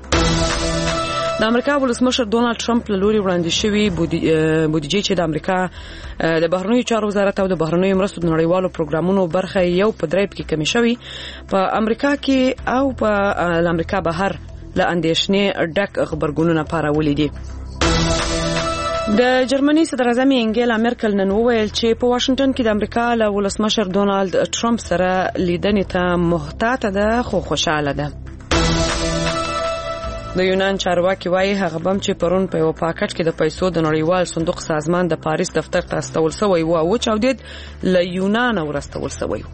د امریکا ولسمشر ډونالد ټرمپ له لوري وړاندې شوی بودیجه چې د امریکا د بهرنیو چارو وزارت او د بهرنیو مرستو د نړیوالو پروګرامونو برخه یو په درېب کې کمی شوی په امریکا کې او په امریکا بهر له اندېښنې ډک خبرګونونه پارولي دي. د جرمني صدر اعظم انګیلا مرکل نن وویل چې په واشنگټن کې د امریکا له ولسمشر ډونالد ټرمپ سره لیدنې ته محتاطه ده خو خوشاله ده. د یونان چارواکي وایي هغه بم چې پرون په یو پاکټ کې د پیسو د نړیوال صندوق سازمان د پاریس دفتر ته استول شوی و او چاودید له یونان ورستول شوی.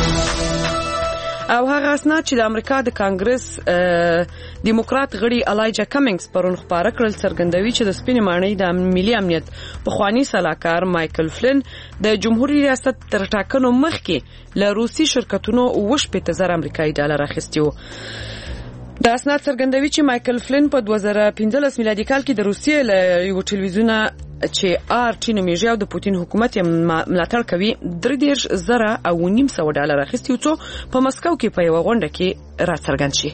او هغه اسناد چې د امریکا د کانګرس دیموکرات غړي الایجا کمینګز پرون خبره کړل څرګندوي چې د سپینې ماڼۍ د ملي امنیت پخوانی سلاکار مایکل فلن د جمهوریت ریاست تر ټاکنو مخکې له روسي شرکتونو 8,000 امریکایي ډالر اخیستي وو. د اسناد څرګندوي چې مایکل فلن په 2015 میلادي کال کې د روسیې له یو ټلویزیون چې RT نومیږي او د پوتین حکومت یې ملاتړ کوي 3,900 ډالر اخیستي څو په مسکو کې په یو غونډه کې راڅرګند شي.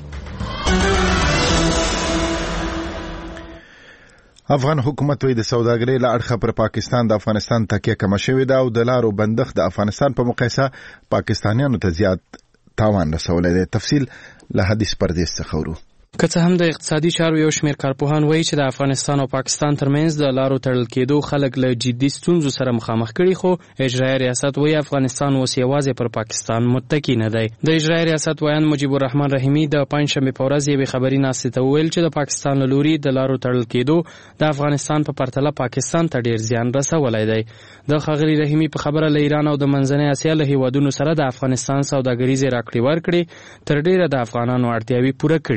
افغان حکومت وی د سوداګرۍ له اړخه پر پاکستان د افغانستان تکیه کم شوې ده او د لارو بندښت د افغانستان په مقایسه پاکستانیانو ته زیات تاوان رسولی دی. تفصیل له حدیث پردیس څخه ورو. که څه هم د اقتصادي چارو یو شمېر کارپوهان وایي چې د افغانستان او پاکستان ترمنځ د لارو تړل کېدو خلک له جدي ستونزو سره مخامخ کړي خو اجرایي ریاست وایي افغانستان اوس یوازې پر پاکستان متکی نه دی. د اجرایي ریاست وایان مجیب الرحمن رحیمي د پنځشنبې په ورځ یوې خبري ناستې ته وویل چې د پاکستان له لوري د لارو تړل کېدو د افغانستان په پرتله پاکستان ته ډیر زیان رسولی دی. د ښاغلي رحیمي په خبره له ایران او د منځنۍ اسیا له هیوادونو سره د افغانستان سوداګریزې راکړې ورکړې تر ډیره د افغانانو اړتیاوې پوره کړې دي.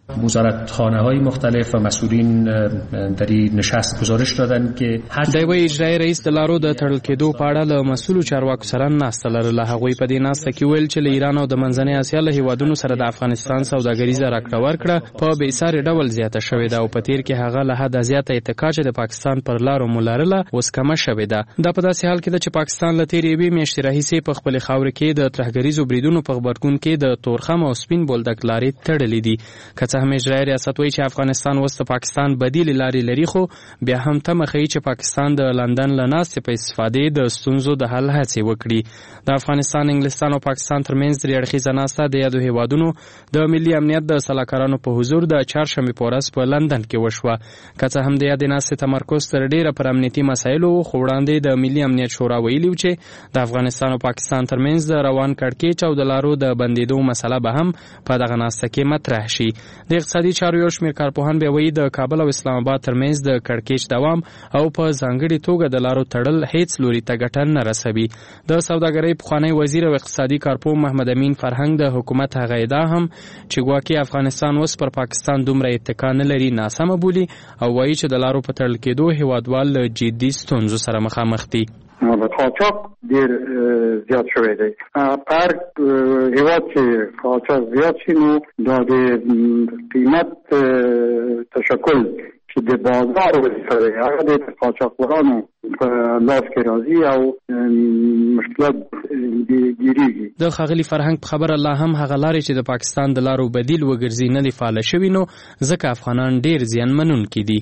وزارتخانه‌های مختلف و مسئولین در این نشست گزارش دادن که د وی اجرایی رئیس د لارو د تړل کېدو په اړه له مسؤلو چارواکو سره ناسته لرله. هغوی په دې ناسته کې ویل چې له ایران او د منځنۍ اسیا له هیوادونو سره د افغانستان سوداګریزه راکړه ورکړه په بېساري ډول زیاته شوې ده او په تیر کې هغه له حده زیاته اتکا چې د پاکستان پر لارو مولرله اوس کمه شوې ده. دا په داسې حال کې ده چې پاکستان له تېرې یوې میاشتې راهیسې په خپلې خاورې کې د ترهګریزو بریدونو په غبرګون کې د تورخم او سپین بولدک لارې تړلې دي. که څه هم اجرایي ریاست وایي چې افغانستان اوس د پاکستان بدیلې لارې لري، خو بیا هم تمه ښیي چې پاکستان د لندن له ناستې په استفادې د ستونزو د حل هڅې وکړي. د افغانستان، انګلستان او پاکستان ترمنځ درې اړخیزه ناسته د یادو هیوادونو د ملي امنیت د سلاکارانو په حضور د چهارشنبې په ورځ په لندن کې وشوه. که څه هم د یادې ناستې تمرکز تر ډیره پر امنیتي مسایلو، خو وړاندې د ملي امنیت شورا ویلي و چې د افغانستان او پاکستان ترمنځ د روان کړکېچ او د لارو د بندېدو مسله به هم په دغه ناسته کې مطرح شي. د اقتصادي چارو یو شمېر کارپوهان بیا وایي د کابل او اسلام آباد ترمنځ د کړکېچ دوام او په ځانګړې توګه د لارو تړل هیڅ لوري ته ګټه نه رسوي. د سوداګرۍ پخوانی وزیر او اقتصادي کارپوه محمد امین فرهنګ د حکومت هغه ادعا هم چې ګواکې افغانستان اوس پر پاکستان دومره اتکا نه لري ناسمه بولي او وایي چې د لارو په تړل کېدو هیوادوال له جدي ستونزو سره مخامخ دي. قاچاق ډیر زیات شوی دی. پر هیواد چې قاچاق زیات شي نو دا د قیمت تشکل چې د بازار وسره هغه د قاچاقبرانو په لاس کې راځي او مشکلات ډیریږي. د ښاغلي فرهنګ په خبره لا هم هغه لارې چې د پاکستان د لارو بدیل وګرځي نه دي فعاله شوي، نو ځکه افغانان ډیر زیان منونکي دي.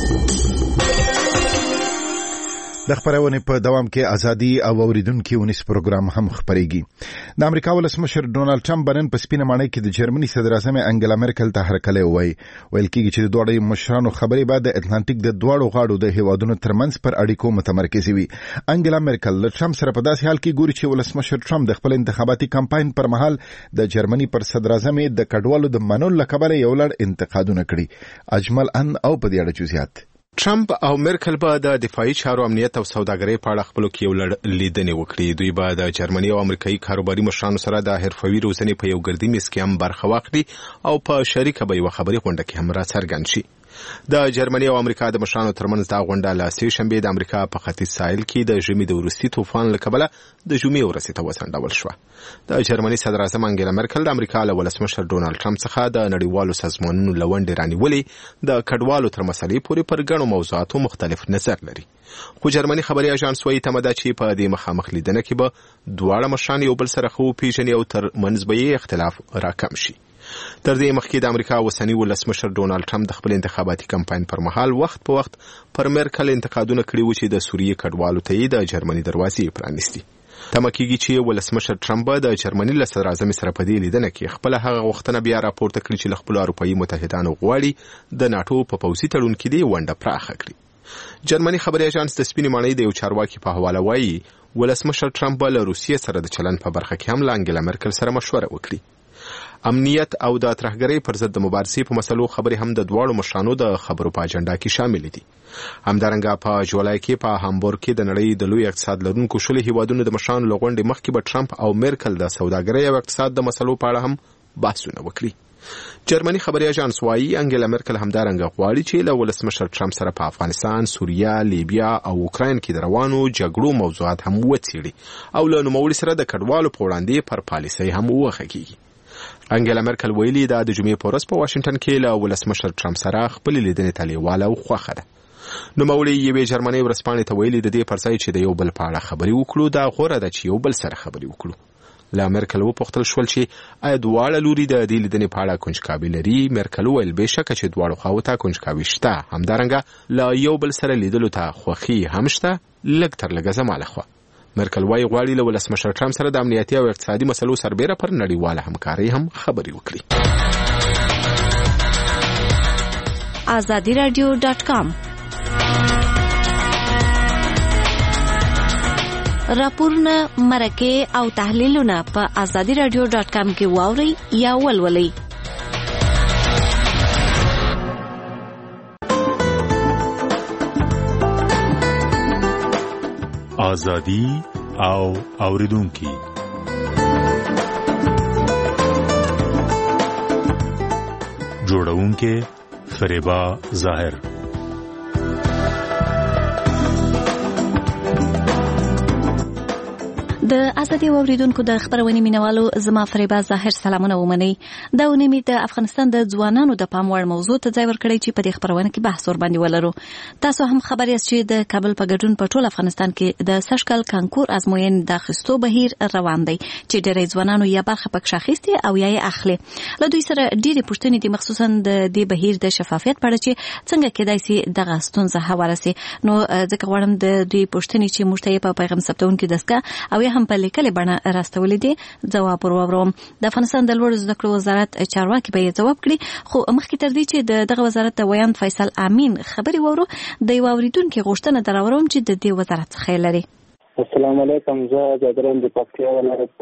د خبرونه په دوام کې ازادي او اوریدونکو ونیس پروګرام هم خبريږي. د امریکا ولسمشر ډونالد ټرمپ برن په سپینه ماڼۍ کې د جرمني صدر اعظم انګلا مرکل ته هرکلی ویل کېږي چې د دوه مشرانو خبرې بعد د اتلانټیک د دوه غاړو د هیوادونو ترمنځ پر اړیکو متمرکز وي. انګلا مرکل له ټرمپ سره په داسې حال کې ګوري چې ولسمشر ټرمپ د خپل انتخاباتي کمپاین پر مهال د جرمني پر صدر اعظم د کډوالو د منلو لپاره یو لړ انتقادونه کړي. اجمل ان او په دې اړه جزئیات. ټرمپ او مرکل به د دفاعي چارو، امنیت او سوداګرۍ په اړه خپلو کې یو لړ لیدنې وکړي. دوی به د جرمني او امریکایي کاروباري مشرانو سره د حرفوي روزنې په یو ګردي میز کې هم برخه واخلي او په شریکه به یو خبري غونډه کې هم راڅرګند شي. د جرمني او امریکا د مشرانو ترمنځ دا غونډه له سې شنبې د امریکا په ختیځ ساحل کې د ژمي د وروستي طوفان له کبله د جمعې ورځې ته وځنډول شوه. د جرمني صدر اعظم انګلا مرکل د امریکا له ولسمشر ډونالد ټرمپ څخه د نړیوالو سازمانونو لونډې رانیولې د کډوالو تر مسلې پورې پر ګڼو موضوعاتو مختلف نظر لري. خو جرمني خبري اژانس وايي تمه ده چې په دې مخامخ لیدنه کې به دواړه مشران یو بل سره خو پیژني او تر منځ به اختلاف راکم شي. تر دې مخکې د امریکا اوسنی ولسمشر ډونالد ټرمپ د خپل انتخاباتي کمپاین پر مهال وخت په وخت پر مرکل انتقادونه کړي و چې د سوریې کډوالو ته یې د جرمني دروازې پرانیستي. تمه کېږي چې ولسمشر ټرمپ د جرمني له صدر اعظم سره په دې لیدنه کې خپل هغه غوښتنه بیا راپورته کړي چې له خپل اروپایي متحدانو غواړي د ناتو په پوځي تړون کې دی ونډه پراخه کړي. جرمني خبري اژانس د سپینې ماڼۍ د یو چارواکي په حواله وایي ولسمشر ټرمپ له روسیې سره د چلند په برخه کې هم له انګلا مرکل سره مشوره وکړي. امنیت او د ترهګرۍ پر ضد د مبارزې په مسلو خبرې هم د دواړو مشرانو د خبرو په اجنډا کې شامل دي. همدارنګه په جولای کې په هامبورګ کې د نړۍ د لوی اقتصاد لرونکو شلو هیوادونو د مشرانو لغونډې مخکې به ټرمپ او مرکل د سوداګرۍ او اقتصاد د مسلو په اړه هم بحثونه وکړي. جرمني خبري اژانس وايي انګلا مرکل همدارنګه غواړي چې له ولسمشر ټرمپ سره په افغانستان، سوریه، لیبیا او اوکراین کې د روانو جګړو موضوعات هم وڅېړي او له نوموړي سره د کډوالو په وړاندې پر پالیسۍ هم وغږیږي. انګلا مرکل ویلي دا د جمعې په ورځ په واشنگټن کې له ولسمشر ټرمپ سره خپل لیدنې ته لیواله او خوښه ده. نوموړي یوې جرمني ورځپاڼې ته ویلي د دې پر ځای چې د یو بل په اړه خبرې وکړو دا غوره ده چې یو بل سره خبرې وکړو. له مرکل وپوښتل شول چې آیا دواړه لوري د دې لیدنې په اړه کنجکاوي لري. مرکل وویل بېشکه چې دواړو خواو ته کنجکاوي شته، همدارنګه له یو بل سره لیدلو ته خوښي هم شته، لږ تر لږه زما لخوا. مرکل وايي غواړي له ولسمشر ټرمپ سره د امنیتي او اقتصادي مسلو سربېره پر نړیواله همکارۍ هم خبرې وکړي. azadiradio.com راپورونه، مرکې او تحلیلونه په azadiradio.com کې واورئ یا ولولئ. ازادي او اوریدونکي جوړون خبرونکې فریبا ظاهر. د ازادي اوریدونکو د خبرونې مینوالو زما فریبا ظاهر سلامونه ومني. دا ونیمه د افغانستان د ځوانانو د پام وړ موضوع ته ځای ورکړی چې په دې خبرونه کې بحث ور باندې ولرو. تاسو هم خبر یاست چې د کابل په ګډون په ټول افغانستان کې د سشکل کانکور ازموین د اخیستو بهیر روان دی چې ډېری ځوانانو یا برخه پکې اخیستي او یا یې اخلي. له دوی سره ډېری پوښتنې دي مخصوصا د دې بهیر د شفافیت په اړه چې څنګه کېدای شي دغه ستونزه هواره شي. نو ځکه غواړم د دې پوښتنې چې موږ ته په پیغام ثبتونکو دسکه او هم په لیکلې بڼه راستولې دي ځواب ورورم. د افغانستان د لوړو زده کړو وزارت چارواکي به یې ځواب کړي، خو مخکې تر دې چې دغه وزارت ته ویاند فیصل امین خبري وورو د یو اوریدونکو غوښتنه دراوروم چې د دې وزارت څخه لري. السلام علیکم. زه د درن د پکتیا ولایت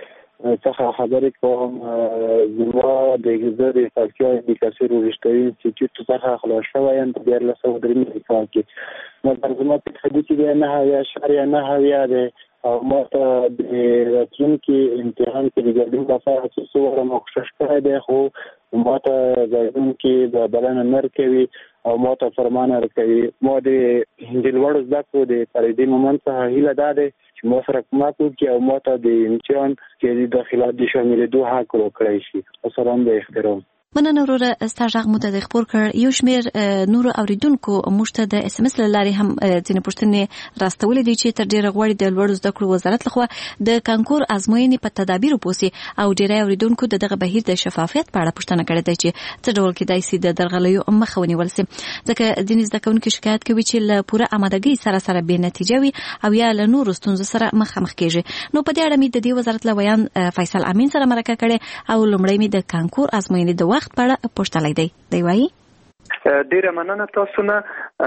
څخه خبرې کوم. زما د غزر پکتیا د کثیر ورشتوي انسټیټیوټ څخه خلاص شوم په 2003 کال کې. نو ترجمه په حدود کې نه هيا شارع نه هيا ده او ما ته د راتلونکي امتحان کې د ګډون لپاره څه وره مخکښ کړی دی، خو ما ته ګډونکي د بلنه نه ورکوي او ما ته فرمانه ورکوي. ما د لوړو زده کړو د پریدي مومن څخه هیله دا دی چې ما سره کومک وکړي او ما ته د امتحان کې د داخلات د شاملېدو حق ورکړی شي. السلام د احترام. مننه وروره. ستا غږ مو ته خبر کړ. یو شمیر نور اوریدونکو موږ ته د اس ام اس لاري هم ځینې پوښتنې راستولې دي چې تر ډیره غوړي د لوړو زده کړو وزارت لخوا د کانکور ازموینې په تدابیر پوسی او ډیری اوریدونکو دغه بهیر د شفافیت په اړه پوښتنه کړې ده چې څه ډول کېدای شي د درغلیو مخه ونیول شي. ځکه ځینې زده کوونکي شکایت کوي چې له پوره آمادګۍ سره بې نتیجه وي او یا له نورو ستونزو سره مخامخ کیږي. نو په دې اړه مې د دې وزارت له ویان فیصل امین سره مرکه کړې او لومړی مې د کانکور ازموینې د وخت په اړه پوښتنه دی وایي. ډیره مننه تاسو نه.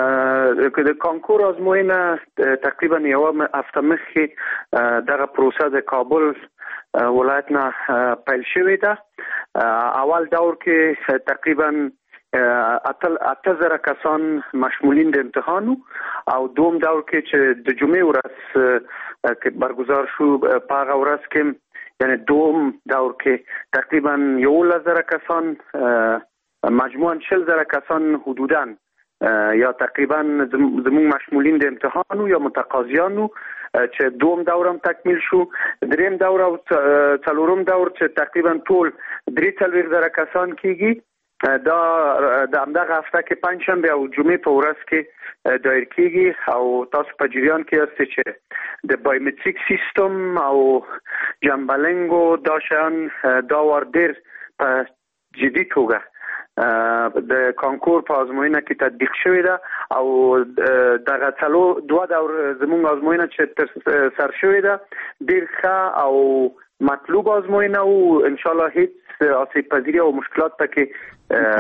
د کانکور ازموینه تقریبا یو هفته مخکې دغه پروسه د کابل ولایت نه پیل شوې ده. اول دور کې تقریبا 8000 کسان مشمولین د امتحانو او دوم دور کې چې د جمعې ورځ کې برگزار شو په هغه ورځ کې یعنی دوم دور کې تقریبا 11000 کسان مجموعاً 40000 کسان حدوداً یا تقریبا زمون مشمولین د امتحانو یا متقاضیانو چې دوم دورم تکمیل شو. دریم دور او څلورم دور چې تقریبا ټول 3000 کسان کیږي. دا د همدغه هفته کې پنجشنبه او جمعې په ورځ کې دایر کیږي او تاسو په جریان کې یاست چې د بایومټریک سیستم او جنبلنګو دا شان دا ور ډیر په جدي توګه د کانکور په ازموینه کې تطبیق شوې ده او دغه دوه دور زموږ ازموینه چې سر شوې ده ډیر ښه او مطلوب ازموینه او ان شاء الله هیڅ آسیب پذیری او مشکلات پکې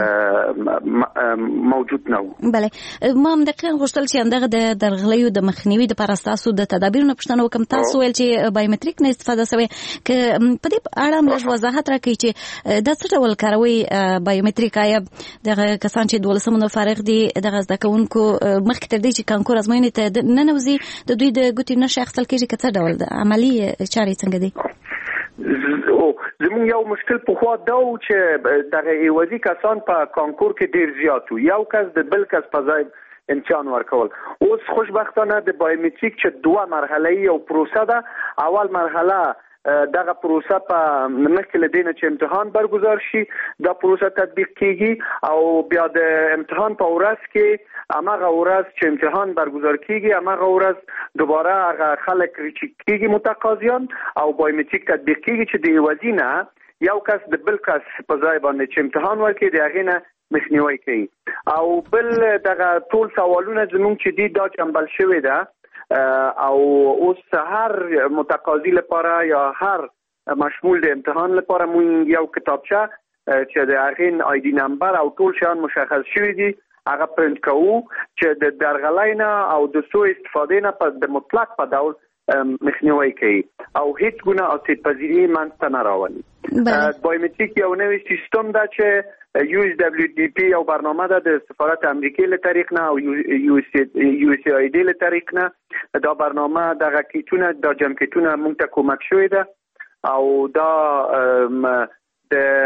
موجود نه وو. بله ما هم دقیقاً غوښتل چې دغه د درغلیو د مخنیوي د پرستاسو د تدابیرونو پوښتنه وکم. تاسو ویل چې بایومټریک نه استفاده شوی ک په دې اړه موږ وضاحت راکړئ چې د څه ډول کاروي بایومټریک آیا دغه کسان چې 12 فارغ دي دغه زده کوونکو مخکې تر دې چې کانکور ازموینې ته نه نوځي د دوی د ګوتې نشه اخیستل کېږي که څه ډول د عملی چارې څنګه دي؟ زمون یو مشکل په خوا دا و چې دغه ایوازي کسان په کانکور کې ډیر زیات وو. یو کس د بل کس په ځای امتحان ورکول. اوس خوشبختانه د بایومټریک چې دوه مرحله‌ای او پروسه ده. اول مرحله دغه پروسه په مخکې له دې چې امتحان برگزار شي دا پروسه تطبیق کیږي او بیا د امتحان په ورځ کې هغه ورځ چې امتحان برگزار کیږي هغه ورځ دوباره هغه خلک ریچیک کیږي متقاضیان او بایومټریک تطبیق کیږي چې د وزینه یو کس د بل کس په ځای باندې چې امتحان ورکړي د هغې نه مخنیوی کوي. او بل دغه ټول سوالونه زموږ چې دي دا جنبل شوی ده او اوس هر متقاضی لپاره یا هر مشمول د امتحان لپاره مونږ یو کتابچه چې د هغې آی ډي نمبر او ټول شیان مشخص شوي دي هغه پرنټ کوو چې د درغلۍ نه او د سوء استفادې نه په د مطلق په ډول مخنیوی کوي او هیڅ ګونه آسیب پذیری منځته نه راولي. بایومټریک یو نوی سیستم ده چې USWDP یو برنامه ده د سفارت امریکای له طریق نه او USAID له طریق نه دا برنامه دغه کیټونه دا جمع کیټونه موږ ته کومک شوی ده او دا د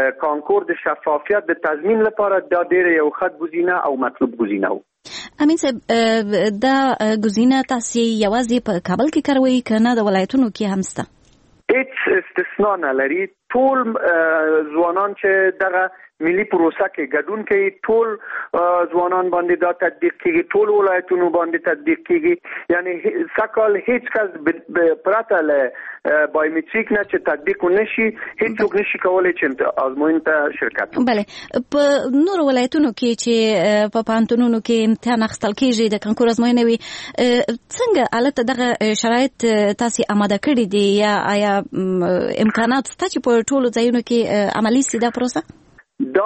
کانکور د شفافیت د تضمین لپاره دا ډېر یو ښه ګزینه او مطلوب ګزینه و. امین صاحب دا ګزینه تاسو یوازې په کابل کې کاروي کنه د ولایتونو کې هم شته؟ هیڅ استثنا نه لري. ټول ځوانان چې دغه ملي پروسه کې ګډون کوي ټول ځوانان باندې دا تطبیق کیږي، ټول ولایتونو باندې تطبیق کیږي. یعنی سکال هیڅ کس پرته له بایومټریک نه چې تطبیق نشي هیڅوک نشي کولای چې ازموین ته شرکت وکړي. بله په نور ولایتونو کې چې په پانتونونو کې امتحان اخیستل کیږي د کانکور ازموینه وي، څنګه البته دغه شرایط تاسو آماده کړی دي یا آیا امکانات شته چې په ټولو ځایونو کې عملی سي دا پروسه؟ دا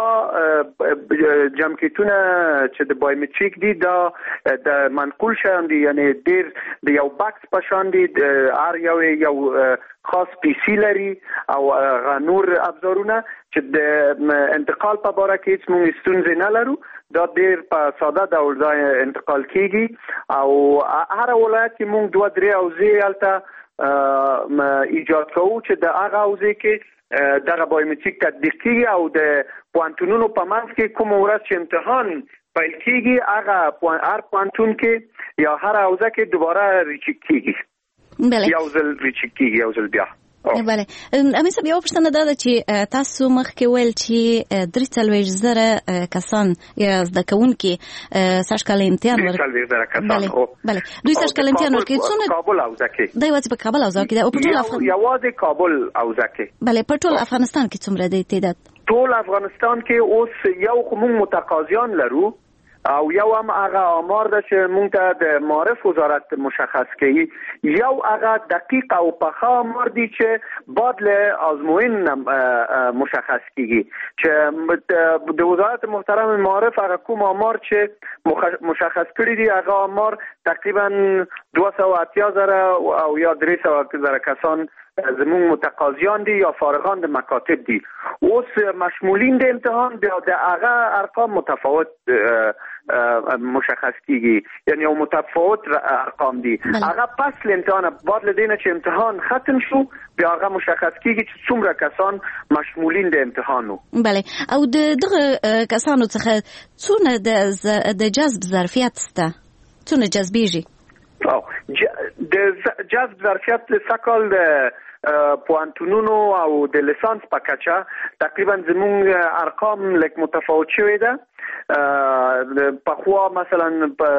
جمکیتونه چې د بایومټریک دي دا د منقول شان دي، یعنی ډیر د یو باکس په شان دي، هر یو خاص پی سی لري او نور ابزارونه چې د انتقال په باره کې هیڅ موږ ستونزې نه لرو. دا ډیر په ساده ډول انتقال کیږي او هر ولایت کې موږ 2-3 اوزې الته ایجاد کوو چې د هغه اوزې کې دغه بایومټریک تطبیق کیږي او د پوانتونونو په منځ کې کوم ورځ چې امتحان پیل کیږي هغه هر پوانتون کې یا هر حوزه کې دوباره ریچیک کیږي. بله یو ځل ریچیک کیږي یو ځل بیا. بله امین صاحب یو پوښتنه دا ده چې تاسو مخکې ویل چې 43,000 کسان یا زده کوونکي سږ کال امتحان ورکوي. 43,000 کسان. بله دوی سږ کال امتحان ورکوي. څونه کابل حوزه کې؟ دا یوازې په کابل حوزه کې ده او په ټول افغانستان یوازې کابل حوزه کې. بله په ټول افغانستان کې څومره دی تعداد؟ ټول افغانستان کې اوس یو کوم متقاضیان لرو او یو هم هغه آمار ده چې مونږ ته د معارف وزارت مشخص کوي. یو هغه دقیق او پخه آمار دي چې بعد له آزموین مشخص کیږي چې د وزارت محترم معارف هغه کوم آمار چې مشخص کړی دي هغه آمار تقریبا 280,000 او یا 300,000 کسان زمون متقاضیان دي یا فارغان د مکاتب دي. اوس مشمولین د امتحان د هغه ارقام متفاوت مشخص کیږي، یعنی یو متفاوت ارقام دي. هغه پس الامتحان بعد لدینه چې امتحان ختم شو بیا هغه مشخص کیږي چې څومره کسان مشمولین د امتحانو. بله او دغه کسانو څخه څونه د جذب ظرفیت شته؟ څونه جذبیږي؟ د جذب ظرفیت سکال د پوانتونونو او د لیسانس په کچه تقریبا زمونږ ارقام لک متفاوت شوی ده. په خوا مثلا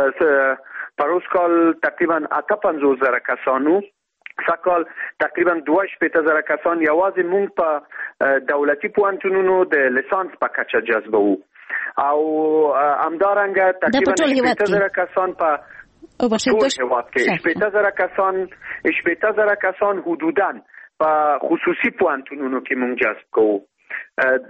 په روز کال تقریبا 58,000 کسانو، سکال تقریبا 62,000 کسان یوازې مونږ په دولتي پوانتونونو د لیسانس په کچه جذبو او همدارنګه تقریبا 60,000 کسان په ټول هیواد کې 60,000 کسان حدوداً په خصوصي پوانتونونو کې مونږ جذب کوو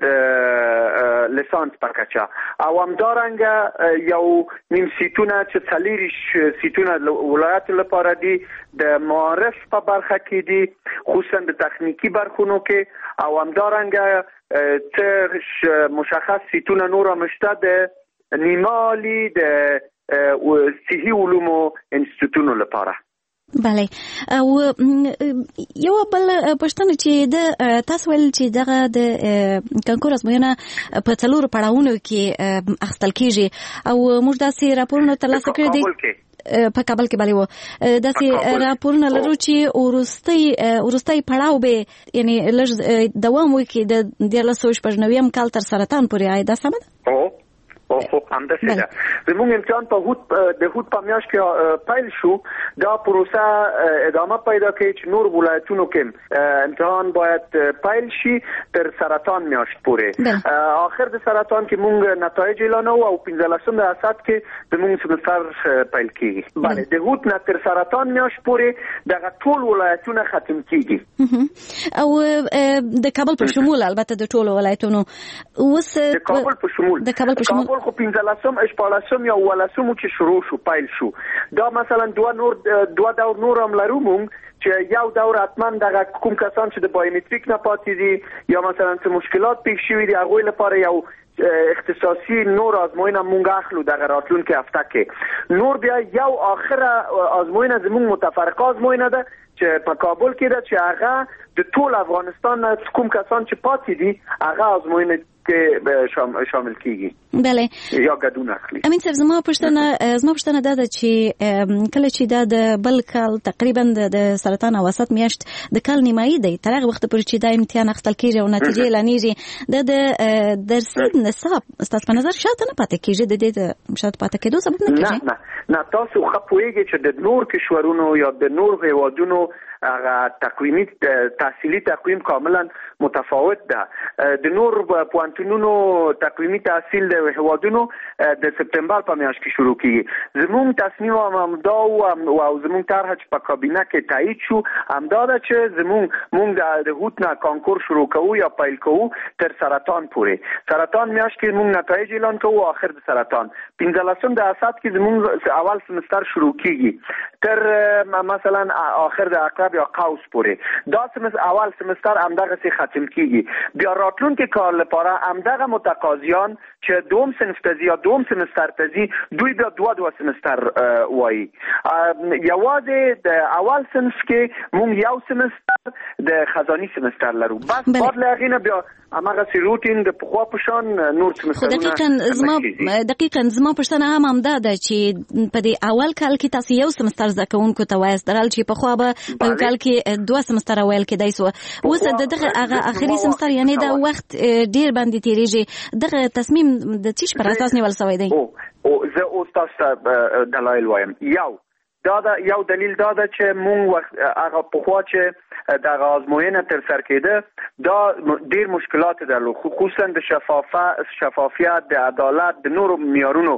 د لیسانس په کچه او همدارنګه یو نیم سیټونه چې 40 سیټونه ولایت لپاره دي د معارف په برخه کې دي، خصوصا د تخنیکی برخونو کې او همدارنګه څه مشخص سیټونه نور مشته د نیمالي د صحي علومو انسټیټونو لپاره. بله او یو بل پښتنه چې د تاسو ویل چې دغه د کانکور ازموینه په 4 پړاوونو کې اخیستل کیږي او موږ داسې راپورونه ترلاسه کړي دي په کابل کې. بله و داسې راپورونه لرو چې وروستي پړاو به یعنی لږ دوام وکړي د 1999 کال تر سرطان پورې. آیا دا سمه ده؟ خو همداسې ده. زموږ امتحان د هوت په میاشت کې پیل شو. دا پروسه ادامه پیدا کوي چې نور ولایتونو کې امتحان باید پیل شي تر سرطان میاشت پورې. آخر د سرطان کې موږ نتایج اعلانو او 15 اسات کې زموږ سمستر پیل کیږي. بله د هوت نه تر سرطان میاشت پورې دغه ټول ولایتونه ختم کیږي او د کابل په شمول البته د ټول ولایتونو اوس د کابل په شمول خو 15 یا 18 چې شروع شو پیل شو. دا مثلا دوه دور نور هم لرو مونږ چې یو دور حتما دغه کوم کسان چې د بایومټریک نه پاتې دي یا مثلا څه مشکلات پیښ شوي دي هغوی لپاره یو اختصاصي نور آزموینه مونږ اخلو دغه راتلونکي هفته کې. نور بیا یو آخره آزموینه زمونږ متفرقه آزموینه ده چې په کابل کې ده چې هغه د ټول افغانستان کوم کسان چې پاتې دي هغه آزموینه کې شامل کیږي بله یا ګډون اخلي. امین صاحب زما پوښتنه دا ده چې کله چې دا د بل کال تقریبا د سرطان او وسط میاشت د کال نیمایي دی تر هغه وخت پورې چې دا امتحان اخیستل کیږي او نتیجې اعلانېږي د درسي نصاب ستاسو په نظر شاته نه پاتې کیږي د دې شاته پاتې کېدو سبب نه کیږي؟ نه تاسو خو پوهیږئ چې د نور کشورونو یا د نور هیوادونو هغه تقویمی تحصیلی تقویم کاملا متفاوت ده. د نور پوهنتونونو تقویمی تحصیل د هیوادونو د سپتامبر په میاشت کې شروع کیږي. زموږ تصمیم همدا او زموږ طرح چې په کابینه کې تایید شو همدا ده چې موږ د هوت نه کانکور شروع کوو یا پیل کوو تر سرطان پورې. سرطان میاشت کې موږ نتایج اعلان کوو اخر د سرطان 15 د اسات کې زموږ اول سمستر شروع کیږي تر مثلا اخر د عقرب یا قوس پورې. دا اول سمستر همدغه سي ختم کیږي. بیا راتلونکي کال لپاره همدغه متقاضیان چې دوم صنف ته یا دوم سمستر ته ځي دوی بیا دوه سمستر وایي. یوازې د اول صنف کې موږ یو سمستر د خزاني سمستر لرو. بس بعد لغینه بیا امغه سی روټین د پخوا په شان نور سمسترونه. دقیقاً زما پښتنه هم ده چې په دې اول کال کې تاسو یو سمستر زکونکو ته وایي درال چې په خو به په کال کې دوه سمستر ویل کېدای سو. اوس دغه هغه اخري سمستر یعنی دا وخت ډیر باندې تیریږي. دغه تصمیم د تیش پر اساس نیول شوی دی؟ او زه اوس تاسو دلایل وایم. یو دلیل دا ده چې مونږ هغه پخوا چې د آزموینه تر سر کېده دا ډیر مشکلات درلود خصوصا د شفافیت د عدالت د نورو معیارونو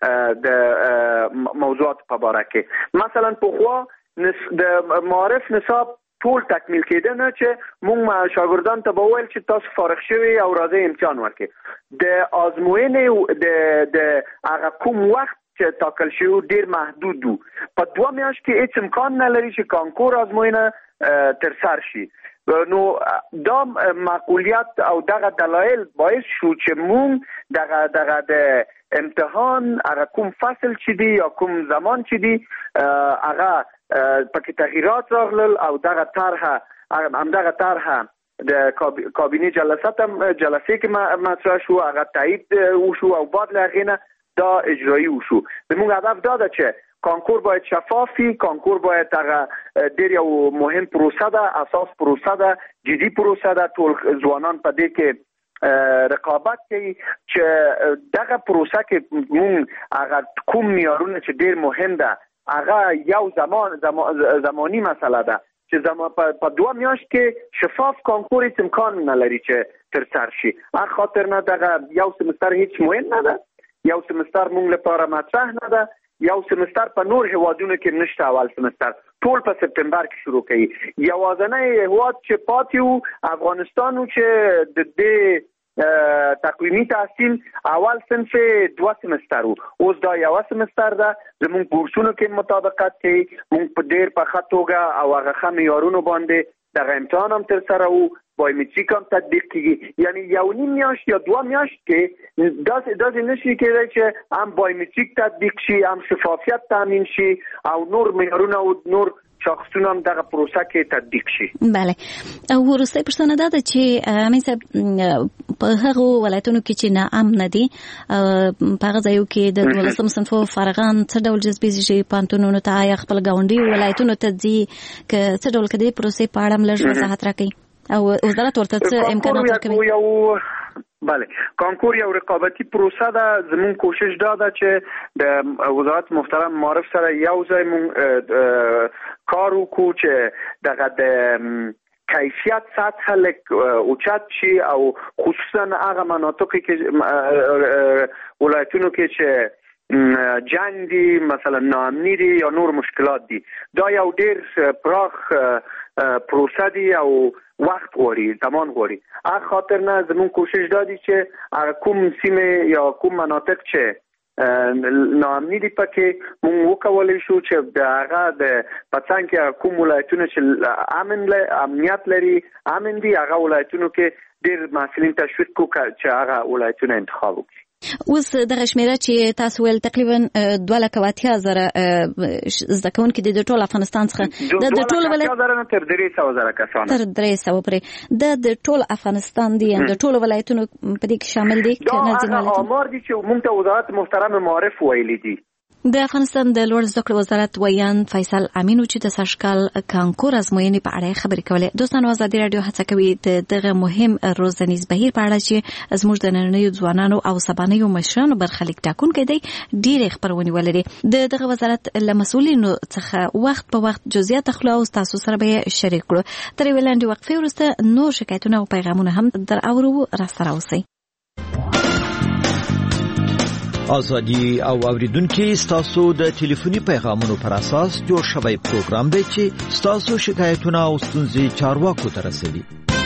د موضوعات په اړه کې. مثلا پخوا د معارف نصاب ټول تکمیل کېده نه چې مونږ شاګردان ته وویل چې تاسو فارغ شوي او راځي امتحان ورکړئ. د آزموینې د هغه کوم وخت چې تاکل شو ډیر محدود وو. په 2 میاشت کې هیڅ امکان نه لري چې کانکور آزموینه تر سر شي. نو دا معقولیت او دغه دلایل باعث شو چې مونږ دغه د امتحان هغه کوم فصل چې دی یا کوم زمان چې دی هغه پکې تغییرات راغلل او دغه طرح د کابینه جلسه کې مطرح شو هغه تایید وشو او بعد لغینه دا اجرایی وشو. زموږ هدف دا ده چې کانکور باید شفافی، کانکور باید هغه ډیر یو مهم پروسه ده، اساس پروسه ده، جدي پروسه ده. ټول ځوانان په دې کې رقابت کوي چې دغه پروسه کې موږ هغه کوم معیارونه چې ډیر مهم ده هغه یو زمانی مسله ده چې په 2 میاشت کې شفاف کانکور هیڅ امکان نه لري چې تر سر شي. هغه خاطر نه دغه یو سمستر هیڅ مهم نه ده. یو سمستر مونږ لپاره مطرح نه ده. یو سمستر په نور هیوادونو کې نشته. اول سمستر ټول په سپتامبر کې شروع کړي. یوازنی هیواد چې پاتې وو افغانستان چې د دې تقویمی تحصیل اول صنف 2 سمستر وو. اوس دا یو سمستر ده. زموږ بورسونو کې مطابقت کوي. مونږ په ډیر په خطوګه او هغه خمه یارونو باندې دغه امتحان هم تر سره وو. بایومتریک هم تطبیق کیږي. یعنی یو نیم میاشت یا 2 میاشت کې داسې نشي کېدای چې هم بایومتریک تطبیق شي، هم شفافیت تامین شي او نور معیارونه او نور شاخصونه هم دغه پروسه کې تطبیق شي. بله. او وروستۍ پوښتنه دا ده چې امین صاحب په هغو ولایتونو کې چې ناامنه دي په هغه ځایو کې د 12 صنفو فارغان څه ډول جذبېږي چې پوهنتونونو ته یا خپل ګاونډي ولایتونو ته ځي که څه ډول کدي پروسې په اړه لږ وضاحت راکړي او وزارت ورته څه امکانات ورکوي؟ بله، کانکور یو رقابتي پروسه ده. زمون کوشش دا ده چې د وزارت محترم معارف سره یو ځای مون کار وکړو چې دغه د کیفیت سطح لک اوچت شي او خصوصا هغه مناطق کې ولایتونو کې چې جنگ دي، مثلا ناامنی دي یا نور مشکلات دي. دا یو ډیر پراخ پروسه دي او وخت غواړي، زمان غواړي. هغه خاطر نه زمون کوشش دادی چې کوم سیمه یا کوم مناطق چې ناامنی دي پکې مونږ وکولای شو چې هغه د پڅان کې کوم ولایتونه چې امنیت لري، امن دي، هغه ولایتونو کې ډیر مسلین تشویق کو چې هغه ولایتونه انتخاب وکړي. اوس دغه شمیره چې تاسو ول تقریبا 2,80,000 زده کوونکي د ټول افغانستان څخه د ټول ولایت تر 300,000 کسان تر 300 پرې د ټول افغانستان دي د ټول ولایتونو په دې کې شامل دي کنه ځینې امر دي چې موږ ته وزارت محترم معرف ویلي دي. د افغانستان د لوړ زده کړو وزارت ویان فیصل امین چې د سرشکال کانکور ازموینې په اړه خبرې کولې. دوستانو ازادي رادیو هڅه کوي دغه مهم روزنیز بهیر په اړه چې زموږ د نننیو ځوانانو او سبانیو مشرانو برخلیک ټاکونکي دی ډېرې خبرونه ولري. دغه وزارت له مسؤلینو څخه وخت په وخت جزئیات اخلو او تاسو سره به شریک کړو. تر ویلاندې وقفې وروسته نور شکایتونه او پیغامونه هم در اورو را سره اوسئ. ازادي او اوریدونکو ستاسو د ټلیفوني پیغامونو پر اساس جوړ شوی پروګرام دی چې ستاسو شکایتونه او ستونزې چارواکو ته رسوي.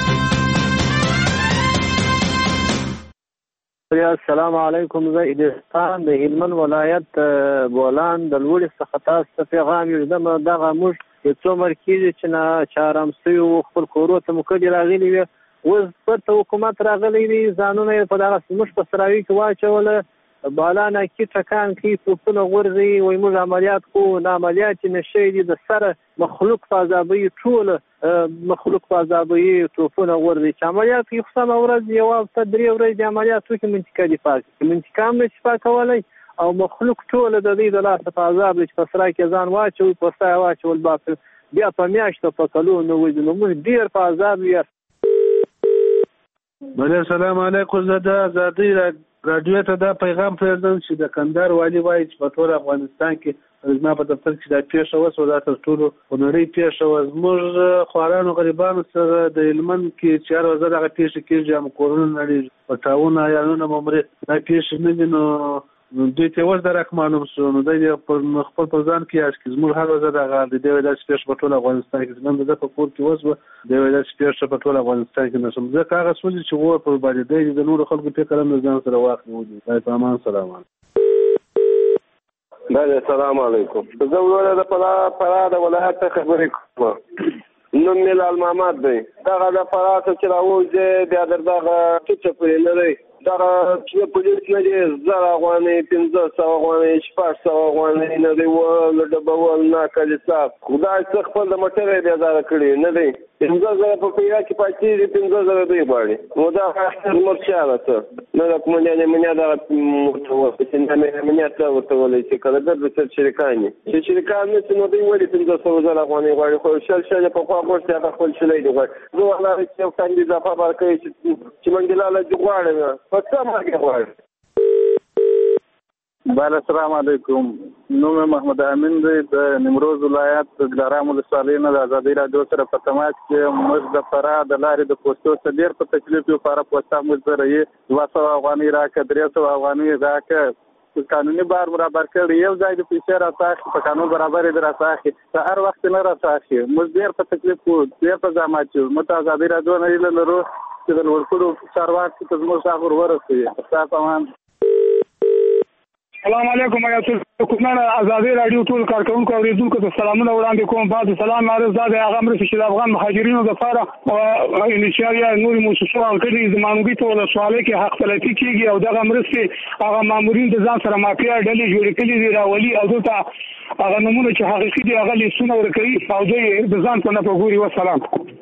السلام علیکم. زه ادریسان د هلمند ولایت بولان د لوړې څخه تاسو ته پیغام یوزم. دغه موږ څو مرکزي چې نه چارمسیو خپل کورو ته مکدي راغلي وي اوس په حکومت راغلي وي ځانونه په دغه موږ په سراوي کې واچول بالانا کې ټکان کې توپونه غورځي وای موږ عملیات کو نه عملیات نشي دي د سره مخلوق فازابي ټول مخلوق فازابي توپونه غورځي چې عملیات کې خصم اورز یو تدری ورځ عملیات کې منطقه دی پاک منطقه هم شفا کولای او مخلوق ټول د دې د لاس فازاب چې پسرا کې ځان واچو پسرا واچول باپ بیا په میاشت په کلو نو وځي نو موږ ډیر فازاب یې. بله السلام علیکم. زه د ازادي رادیو ته دا پیغام پرېږدم چې د کندهار والي وایي چې په ټول افغانستان کې زما په دفتر کې دا پیښه وسوه دا تر ټولو خونړۍ پیښه وه. زموږ خوارانو غریبانو سره د هلمند کې چې هر ورځ دغه پیښې کېږي هم کورونه نړېږي په ټاونه عیالونه مو مري دا پیښې نه دي نو دوی ته اوس درک معلوم شو نو دوی خپل په ځان کې یاش کې زموږ هر ورځ دغه د دې وجه چې په ټول افغانستان کې زموږ د په کور کې وسوه د وجه چې په ټول افغانستان کې نشم ځکه هغه سولې چې وو په باندې د نور خلکو فکر هم ځان سره واخلو. په امان سلام علیکم. السلام علیکم. زه وروره د فراه د ولایت خبرې کوم. نوم مې لال محمد دی. دغه د فراه چې راوځي بیا دغه څه پرې نه دی دغه چې پولیس نه دي 1000 افغانۍ 1500 افغانۍ 600 افغانۍ نه دی ول ډبول نه کلی صاحب خدای څخه خپل د موټر بیا زاره کړی نه دی 15,000 په پیرا کې پاتې دي 15,000 دی باندې نو دا اخر مرشاله ته نه کوم نه منیا دا موټر چې نه منیا ته ورته ولې چې کله د شرکانې چې شرکان نه نو دی ولې 15,000 افغانۍ غواړي خو شل په خوا ورته خپل شلې دی غواړي زه والله چې کاندید په بار کوي چې منګلا له جوړه بله السلام علیکم. نوم محمد امین دی د نیمروز ولایت د دلارام ولسوالۍ نه د ازادي رادیو سره په تماس کې موږ د فراه د لارې د پوسټو څخه ډېر په تکلیف یو فراه پوسټه موږ سره یې 200 افغانۍ راکړه 300 افغانۍ راکړه قانوني بار برابر کړ یو ځای د پیسې راځي په قانون برابر دی راځي په هر وخت نه راځي موږ ډېر په تکلیف کو ډېر په زحمت یو مت ازادي رادیو نه لرو چې د ورکړو چارواکي ته زموږ څخه ورسوي. تاسو هم السلام علیکم یا حکومت ازادي رادیو ټول کارکونکو او ریډونکو ته سلامونه وړاندې کوم. بعد سلام عرض ده هغه مرسته چې د افغان مهاجرینو لپاره او انشاءالله نور موسسو او کړي زمانګي ټول سوالې کې حق تلفي کیږي او دغه مرسته هغه مامورین د ځان سره مافیا ډلې جوړ کړي دي راولي او دلته هغه نمونه چې حقيقي دي هغه لیسونه ورکړي او دوی د ځان په نه پګوري. والسلام.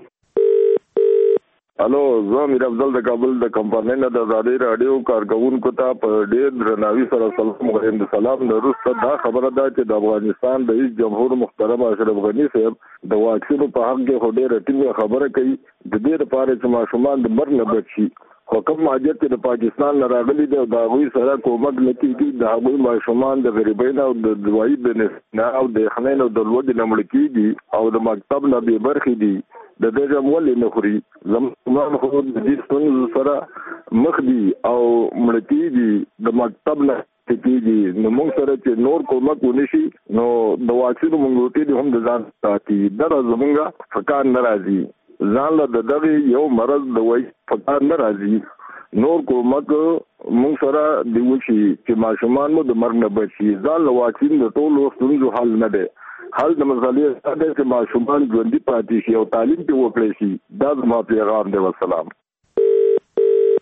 الو زه امیر افضل د کابل د کمپنۍ نه د ازادي رادیو کارکونکو ته په ډېر درناوي سره سلام وایم. د سلام نه وروسته دا خبره ده چې د افغانستان رئیس جمهور محترم اشرف غني صاحب د واکسینو په حق کې ډېره ټینګه خبره کوي د دې لپاره چې ماشومان د مرګ نه بچ شي. خو کوم ماجر چې د پاکستان نه راغلي دی د هغوی سره کومک نه کېږي د هغوی ماشومان د غریبۍ نه او د دوايي د نه او د یخنۍ نه د لوږې نه مړه کېږي او د مکتب نه بې برخې دي د دې جمولې نه خوري زموږ خو د دې ستونزو سره مخ دي او مړه کېږي د مکتب نه کېږي نو موږ سره چې نور کومک ونشي نو د واکسینو موږ هم د ځان ساتي دا زموږ فکر نه راځي ځان له دغه یو مرض د وای فکر نه راځي نور کومک موږ سره دی وشي چې ماشومان مو د مرګ نه بچي ځان له واکسین د ټولو ستونزو حل نه دی حل د مسلې سره چې ماشومان ژوندۍ پاتې شي او تعلیم په وکړي شي دا زما پیغام دی. والسلام.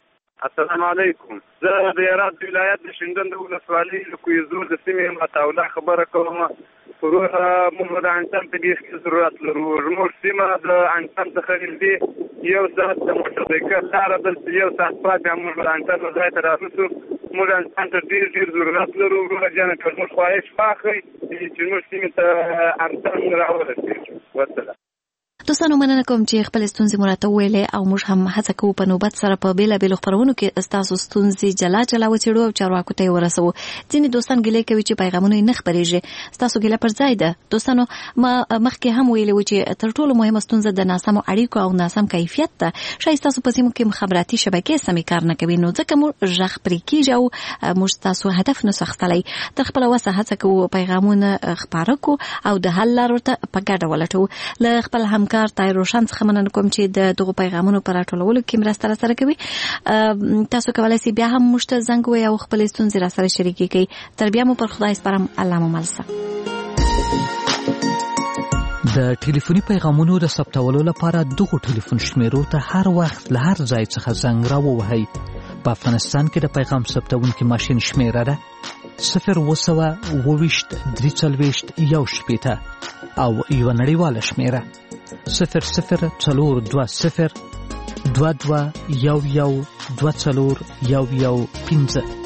السلام علیکم. زه د هرات ولایت د شینډنډ ولسوالۍ له کویزور د سیمې متاوله خبره کوم. پروژه موږ د انسان په دې ضرورت لرو. زموږ سیمه د انسان څخه نږدې یو ساعت د موټر سایکل لاره ده، یو ساعت پاتې موږ د انسان ځای ته رارسو. موږ انسان ته ډېر ضرورت لرو. ورونه جانه که موږ خواهش واخلئ چې موږ سیمې ته انسان راورسېږو. والسلام. دوستانو مننه کوم چې خپل ستونزې مو راته وویلې او موږ هم هڅه کوو په نوبت سره په بېلابېلو خپرونو کې ستاسو ستونزې جلا جلا وڅېړو او چارواکو ته یې ورسوو. ځینې دوستان ګیلې کوي چې پیغامونه یې نه خپرېږي. ستاسو ګیله پر ځای ده. دوستانو ما مخکې هم ویلي و چې تر ټولو مهمه ستونزه د ناسمو اړیکو او ناسم کیفیت ده. ښایي ستاسو په سیمو کې مخابراتي شبکې سمې کار نه کوي، نو ځکه موږ غږ پرې کېږي او موږ ستاسو هدف نسو اخیستلی. تر خپله وسه هڅه کوو پیغامونه خپاره کړو او د حل لارو ته په ګډه ولټوو. له خپل همکار طاهر روشن څخه مننه کوم چې د دغو پیغامونو په راټولولو کې مرسته راسره کوي. تاسو کولی شئ بیا هم موږ ته زنګ ووهئ او خپلې ستونزې راسره شریکې کړئ. تر بیا مو پر خدای سپارم. الله مو مل شه. د ټلیفوني پیغامونو د ثبتولو لپاره دغو ټلیفون شمیرو ته هر وخت له هر ځای څخه زنګ راووهئ. په افغانستان کې د پیغام ثبتونکي ماشین شمیره ده 0202341 او یو نړیواله شمیره 00402211124115.